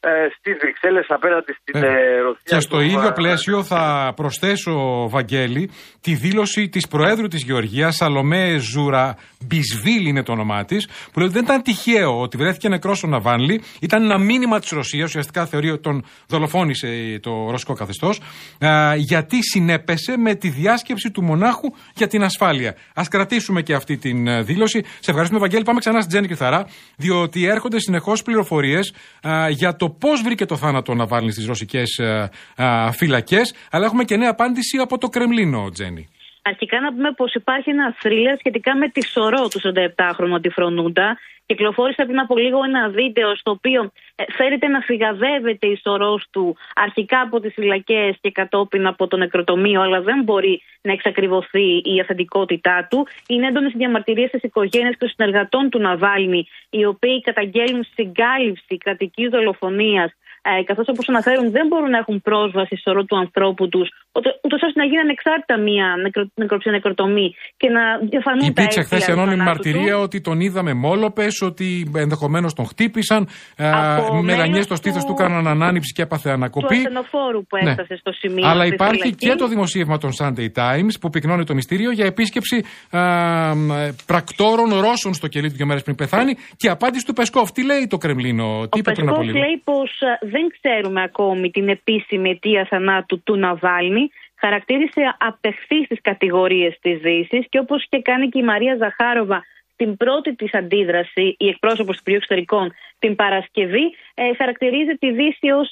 ε, στις Βρυξέλλες απέναντι στην ε, Ρωσία. Και στο ίδιο πλαίσιο θα προσθέσω, Βαγγέλη, τη δήλωση της Προέδρου της Γεωργίας, Σαλομέ Ζουραμπισβίλη είναι το όνομά της, που λέει ότι δεν ήταν τυχαίο ότι βρέθηκε νεκρός ο Ναβάλνη, ήταν ένα μήνυμα της Ρωσίας, ουσιαστικά θεωρεί ότι τον δολοφόνησε το ρωσικό καθεστώς, ε, γιατί συνέπεσε με τη διάσκεψη του μονάχου για την ασφάλεια. Ας κρατήσουμε και αυτή την δήλωση. Σε ευχαριστούμε, Βαγγέλη. Πάμε ξανά στην Τζέννη Κρυθαρά, διότι έρχονται συνεχώς πληροφορίες α, για το πώς βρήκε το θάνατο ο Ναβάλνη στις ρωσικές α, α, φυλακές, αλλά έχουμε και νέα απάντηση από το Κρεμλίνο, Τζέννη. Αρχικά να πούμε πως υπάρχει ένα θρίλερ σχετικά με τη σωρό του σαράντα επτάχρονου αντιφρονούντα. Κυκλοφόρησε πριν από λίγο ένα βίντεο στο οποίο ε, φέρεται να φυγαδεύεται η σωρός του αρχικά από τις φυλακές και κατόπιν από το νεκροτομείο, αλλά δεν μπορεί να εξακριβωθεί η αυθεντικότητά του. Είναι έντονες οι διαμαρτυρίες στις οικογένειες και των συνεργατών του Ναβάλνη, οι οποίοι καταγγέλνουν συγκάλυψη κρατικής δολοφονίας. Ε, καθώς όπως αναφέρουν δεν μπορούν να έχουν πρόσβαση στο σωρό του ανθρώπου τους, ούτως ώστε να γίνει ανεξάρτητα μια νεκρο, νεκροψία νεκροτομή και να διαφανούν τα αίτια. Υπήρξε χθες ανώνυμη μαρτυρία του. ότι τον είδαμε μόλοπες, ότι ενδεχομένως τον χτύπησαν, ε, με δανειές στο στήθος του έκαναν ανάνυψη και έπαθε ανακοπή. Του ασθενοφόρου που έφτασε ναι. στο σημείο. Αλλά υπάρχει φυλακή. Και το δημοσίευμα των Sunday Times που πυκνώνει το μυστήριο για επίσκεψη ε, πρακτόρων Ρώσων στο κελί του δύο μέρες πριν πεθάνει και απάντηση του Πεσκόφ. Τι λέει το Κρεμλίνο, τι είπε πριν από λίγο? Λέει πως δεν ξέρουμε ακόμη την επίσημη αιτία θανάτου του Ναβάλνη. Χαρακτήρισε απεχθείς τις κατηγορίες της Δύσης και όπως και κάνει και η Μαρία Ζαχάροβα στην πρώτη της αντίδραση, η εκπρόσωπος του Υπουργείου Εξωτερικών, την Παρασκευή, ε, χαρακτηρίζει τη Δύση ως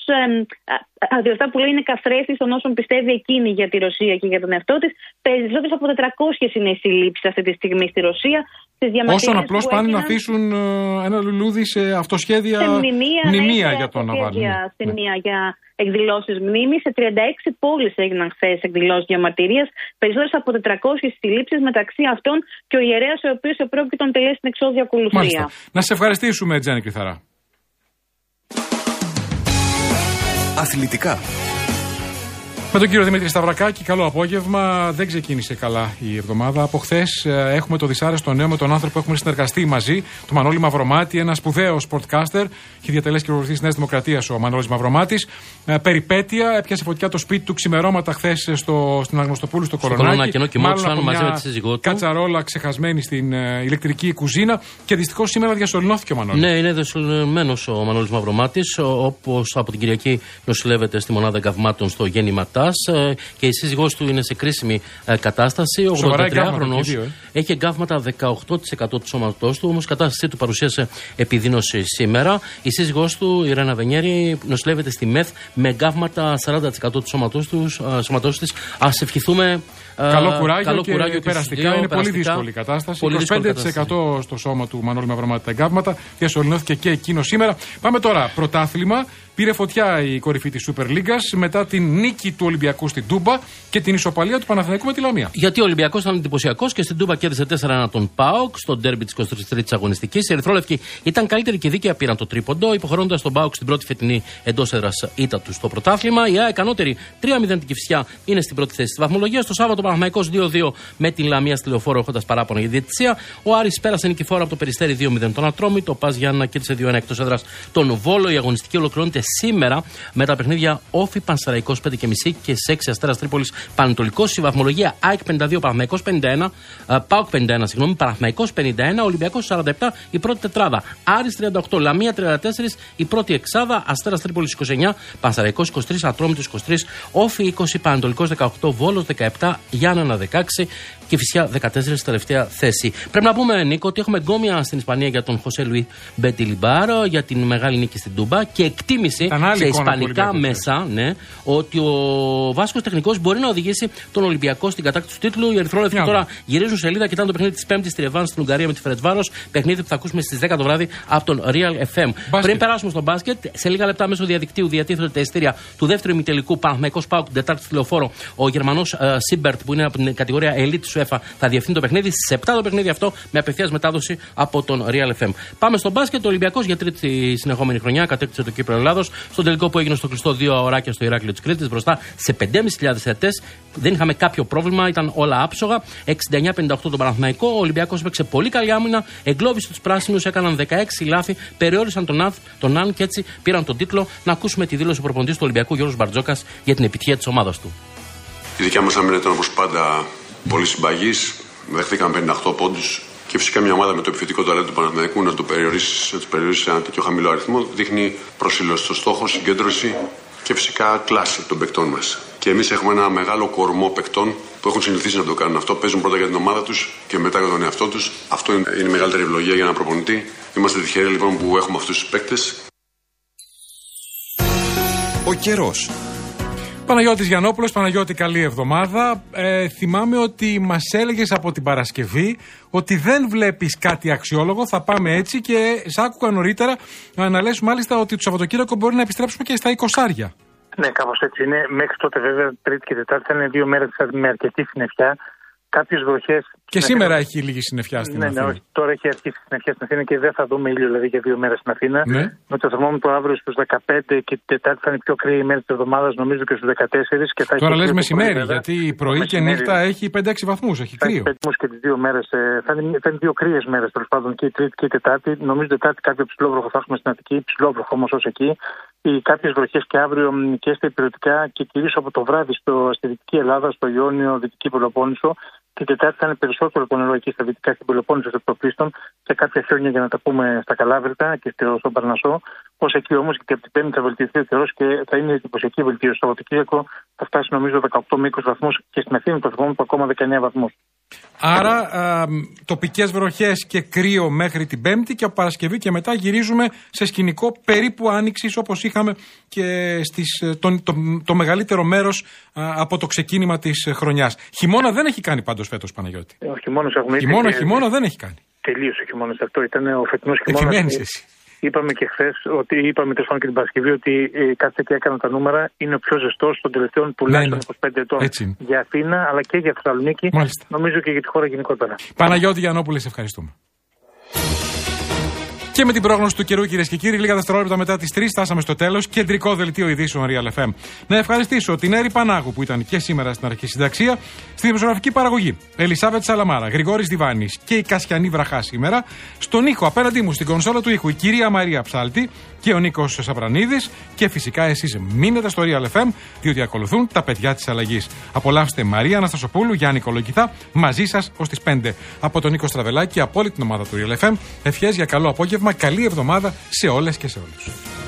ε, αυτά που λέει είναι καθρέφτη των όσων πιστεύει εκείνη για τη Ρωσία και για τον εαυτό της. Περισσότερες από τετρακόσιες είναι οι συλλήψεις αυτή τη στιγμή στη Ρωσία. Όσον απλώς πάνε έγιναν... να αφήσουν uh, ένα λουλούδι σε αυτοσχέδια σε μνημεία, μνημεία ναι, για τον Ναβάλνη. Σημεία ναι. για εκδηλώσεις μνήμης. Σε τριάντα έξι πόλεις έγιναν χθες εκδηλώσεις διαμαρτυρίας. Περισσότερες από τετρακόσιες συλλήψεις, μεταξύ αυτών και ο ιερέας ο οποίος επρόκειτο τον τελέσει στην εξώδια ακολουθία. Να σε ευχαριστήσουμε, Τζέννη Κρυθαρά. Αθλητικά. Με τον κύριο Δημήτρη Σταυρακάκη, καλό απόγευμα. Δεν ξεκίνησε καλά η εβδομάδα. Από χθες έχουμε το δυσάρεστο νέο με τον άνθρωπο που έχουμε συνεργαστεί μαζί, τον Μανώλη Μαυρομάτη, ένα σπουδαίο sportcaster. Έχει διατελέσει και προβουλευτής της Νέας Δημοκρατίας ο Μανώλης Μαυρομάτης. Ε, περιπέτεια, έπιασε φωτιά το σπίτι του ξημερώματα χθες στην Αγνωστοπούλου στο Κολονάκι. Μάλλον από μαζί μια με τη σύζυγό του. Κατσαρόλα ξεχασμένη στην ε, ηλεκτρική κουζίνα. Και δυστυχώς σήμερα διασωληνώθηκε ο Μανώλης. Ναι, είναι διασωληνωμένος ο Μανώλης Μαυρομάτης, όπως από την Κυριακή νοσηλεύεται στη μονάδα εγκαυμάτων στο γέννημα και η σύζυγός του είναι σε κρίσιμη ε, κατάσταση. Ο ογδοντατριάχρονος ε. έχει εγκάβματα δεκαοκτώ τοις εκατό του σώματός του, όμως η κατάστασή του παρουσίασε επιδείνωση σήμερα. Η σύζυγός του, η Ρένα Βενιέρη, νοσηλεύεται στη ΜΕΘ με εγκάβματα σαράντα τοις εκατό του σώματός, τους, ε, σώματός της. Ας ευχηθούμε. Καλό κουράγιο, καλό και κουράγιο περαστικά. δύο, είναι περαστικά. Πολύ δύσκολη η κατάσταση. Πολύ είκοσι πέντε τοις εκατό στο σώμα του Μανώλη Μαυρομάτη τα εγκάβματα. Διασωληνώθηκε και εκείνο σήμερα. Πάμε τώρα. Πρωτάθλημα. Πήρε φωτιά η κορυφή της Super League μετά την νίκη του Ολυμπιακού στην Τούμπα και την ισοπαλία του Παναθηναϊκού με τη Λαμία. Γιατί ο Ολυμπιακός ήταν εντυπωσιακός και στην Τούμπα κέρδισε τέσσερα ένα τον ΠΑΟΚ στο ντέρμπι της εικοστή τρίτης αγωνιστικής. Οι Ερυθρόλευκοι ήταν καλύτεροι και δίκαια, πήραν το τρίποντο, υποχρεώνοντας τον ΠΑΟΚ στην πρώτη φετινή εντός έδρας ήττα του στο πρωτάθλημα. Η ΑΕΚ ανώτερη τρία μηδέν την Κηφισιά είναι στην πρώτη θέση της βαθμολογίας. Το Σάββατο Παναθηναϊκός δύο δύο με την Λαμία στη Λεωφόρο έχοντας παράπονα για διαιτησία. Ο Άρης πέρασε νικηφόρα από το Περιστέρι δύο μηδέν τον Ατρόμητο. Ο Πας Γιάννα κέρδισε δύο ένα εκτός έδρας τον Βόλο. Η αγωνιστική ολοκληρώνεται σήμερα με τα παιχνίδια Όφι Πανσεραϊκός πέντε και μισή και σε έξι Αστέρας Τρίπολης Πανετολικός. Η βαθμολογία ΑΕΚ πενήντα δύο, Παναθηναϊκός πενήντα ένα, ΠΑΟΚ πενήντα ένα, συγγνώμη, Παναθηναϊκός πενήντα ένα, Ολυμπιακός σαράντα επτά, η πρώτη τετράδα. Άρης τριάντα οκτώ, Λαμία τριάντα τέσσερα, η πρώτη εξάδα. Αστέρας Τρίπολης είκοσι εννιά, Πανσεραϊκός είκοσι τρία, Ατρόμητος είκοσι τρία, Όφι είκοσι, Πανετολικός δεκαοκτώ, Βόλος δεκαεπτά, Γιάννενα δεκαέξι και Κηφισιά δεκατέσσερα στη τελευταία θέση. Πρέπει να πούμε, Νίκο, ότι έχουμε γκόμια στην Ισπανία για τον Χωσέ Λουί Μπετιλιμπάρο για την μεγάλη νίκη στην Τούμπα και εκτίμηση σε ισπανικά μέσα, ναι, ότι ο Βάσκος τεχνικός μπορεί να οδηγήσει τον Ολυμπιακό στην κατάκτηση του τίτλου. Οι Ερυθρόλευκοι τώρα γυρίζουν σελίδα, κοιτάνε το παιχνίδι της Πέμπτης στη Ρεβάν στην Ουγγαρία με τη Φερετσβάρος. Παιχνίδι που θα ακούσουμε στις δέκα το βράδυ από τον Real εφ εμ. Μπάσκετ. Πριν περάσουμε στο μπάσκετ, σε λίγα λεπτά μέσω διαδικτύου διατίθεται τα ειστήρια του δεύτερου ημιτελικού Παναθηναϊκός ΠΑΟΚ την Τετάρτη στη Λεωφόρο. Ο Γερμανός uh, Σίμπερτ, που είναι από την κατηγορία Elite UEFA θα διευθύνει το παιχνίδι. Στις επτά το παιχνίδι αυτό με απευθείας μετάδοση από τον Real εφ εμ. Πάμε στο μπάσκετ. Ο Ολυμπιακός για τρίτη συνεχόμενη χρονιά κατέκτησε το κύπελλο Ελλάδος. Στον τελικό που έγινε στο κλειστό δύο ωράκια στο Ηράκλειο της Κρήτης μπροστά σε πεντέμισι χιλιάδες θεατές. Δεν είχαμε κάποιο πρόβλημα, ήταν όλα άψογα. εξήντα εννιά πενήντα οκτώ τον Παναθηναϊκό. Ο Ολυμπιακός έπαιξε πολύ καλή άμυνα, εγκλώβησε τους πράσινους, έκαναν δεκαέξι λάθη, περιόρισαν τον Ανθ, τον Αν και έτσι πήραν τον τίτλο. Να ακούσουμε τη δήλωση του προπονητής του Ολυμπιακού Γιώργος Μπαρτζόκας για την επιτυχία της ομάδας του. Η δικιά μας άμυνα ήταν όπως πάντα πολύ συμπαγής. Δεχτήκαμε πενήντα οκτώ πόντους. Και φυσικά μια ομάδα με το επιθετικό ταλέντο του Παναθηναϊκού να το περιορίσει, να τους περιορίσει σε ένα τέτοιο χαμηλό αριθμό δείχνει προσήλωση στο στόχο, συγκέντρωση και φυσικά κλάση των παικτών μας. Και εμείς έχουμε ένα μεγάλο κορμό παικτών που έχουν συνηθίσει να το κάνουν αυτό. Παίζουν πρώτα για την ομάδα τους και μετά για τον εαυτό τους. Αυτό είναι η μεγαλύτερη ευλογία για ένα προπονητή. Είμαστε τυχεροί λοιπόν που έχουμε αυτούς τους παίκτες. Ο καιρός. Παναγιώτης Γιαννόπουλος, Παναγιώτη, καλή εβδομάδα. Ε, θυμάμαι ότι μας έλεγες από την Παρασκευή ότι δεν βλέπεις κάτι αξιόλογο. Θα πάμε έτσι και σ' άκουγα νωρίτερα να λες μάλιστα ότι το Σαββατοκύριακο μπορεί να επιστρέψουμε και στα εικοσάρια. Ναι, κάπως έτσι είναι. Μέχρι τότε, βέβαια, Τρίτη και Τετάρτη θα είναι δύο μέρες με αρκετή συννεφιά. Κάποιες βροχές. Και σήμερα έχει λίγη συννεφιά στην ναι, Αθήνα. Ναι, τώρα έχει αρχίσει η συννεφιά στην Αθήνα και δεν θα δούμε ήλιο δηλαδή για δύο μέρες στην Αθήνα. Ναι. Με το θερμόμετρο αύριο στους δεκαπέντε και την Τετάρτη θα είναι η πιο κρύη ημέρα της εβδομάδας, νομίζω και στους δεκατέσσερις. Και θα τώρα λες μεσημέρι, μεσημέρι, γιατί πρωί και νύχτα έχει πέντε έξι βαθμούς, έχει κρύο. πέντε και τις δύο μέρες, θα είναι, θα είναι δύο κρύες μέρες τέλος πάντων και η Τρίτη και η Τετάρτη. Νομίζω Τετάρτη κάποιο ψηλόβροχο θα έχουμε στην Αττική, ψηλόβροχο όμως ως εκεί. Οι κάποιες βροχές και αύριο και στα υπηρετικά και κυρίως από το βράδυ στο, στη Δυτική Ελλάδα, στο Ιόνιο, Δυτική Πελοπόννησο. Την Τετάρτη θα είναι περισσότερο το νερό εκεί στα δυτικά, στην Πελοπόννησο, στο Πτοπλίστων, και κάποια χιόνια για να τα πούμε στα Καλάβρητα και στον Παρνασσό. Ως εκεί όμως και από την Πέμπτη θα βελτιωθεί ο καιρός και θα είναι εντυπωσιακή βελτίωση. Το Σαββατοκύριακο θα φτάσει νομίζω δεκαοκτώ με είκοσι βαθμούς και στην Αθήνα το θερμόμετρο ακόμα δεκαεννιά βαθμούς. Άρα τοπικές βροχές και κρύο μέχρι την Πέμπτη και από Παρασκευή και μετά γυρίζουμε σε σκηνικό περίπου άνοιξης όπως είχαμε και στις, το, το, το μεγαλύτερο μέρος α, από το ξεκίνημα της χρονιάς. Χειμώνα δεν έχει κάνει πάντως φέτος, Παναγιώτη. Ο χειμώνας έχουμε ήδη. Χειμώνα, χειμώνα δεν έχει κάνει. Τελείωσε ο χειμώνας. Αυτό ήταν ο φετινός χειμώνας. Επιμένεις εσύ. Είπαμε και χθες, ότι είπαμε τέλος πάντων και την Παρασκευή, ότι ε, κάτσε και έκανα τα νούμερα, είναι ο πιο ζεστός των τελευταίων τουλάχιστον ναι, ναι. είκοσι πέντε ετών. Για Αθήνα αλλά και για Θεσσαλονίκη. Μάλιστα. Νομίζω και για τη χώρα γενικότερα. Παναγιώτη Γιαννόπουλε, σε ευχαριστούμε. Και με την πρόγνωση του καιρού, κυρίες και κύριοι, λίγα δευτερόλεπτα μετά τις τρεις φτάσαμε στο τέλος. Κεντρικό δελτίο ειδήσεων Real εφ εμ. Να ευχαριστήσω την Έρη Πανάγου που ήταν και σήμερα στην αρχική συνταξία, στη δημοσιογραφική παραγωγή Ελισάβετ Σαλαμάρα, Γρηγόρης Διβάνης και η Κασιανή Βραχά σήμερα. Στον ήχο απέναντί μου στην κονσόλα του ήχου η κυρία Μαρία Ψάλτη και ο Νίκος Σαπρανίδης. Και φυσικά εσείς μείνετε στο Real εφ εμ, διότι ακολουθούν τα παιδιά της αλλαγής. Απολαύστε Μαρία Αναστασοπούλου, Γιάννη Κολοκυθά, μαζί σας ως τις πέντε. Από τον Νίκο Στραβελάκη, από όλη την ομάδα του Real εφ εμ, ευχές για καλό απόγευμα. Καλή εβδομάδα σε όλες και σε όλους.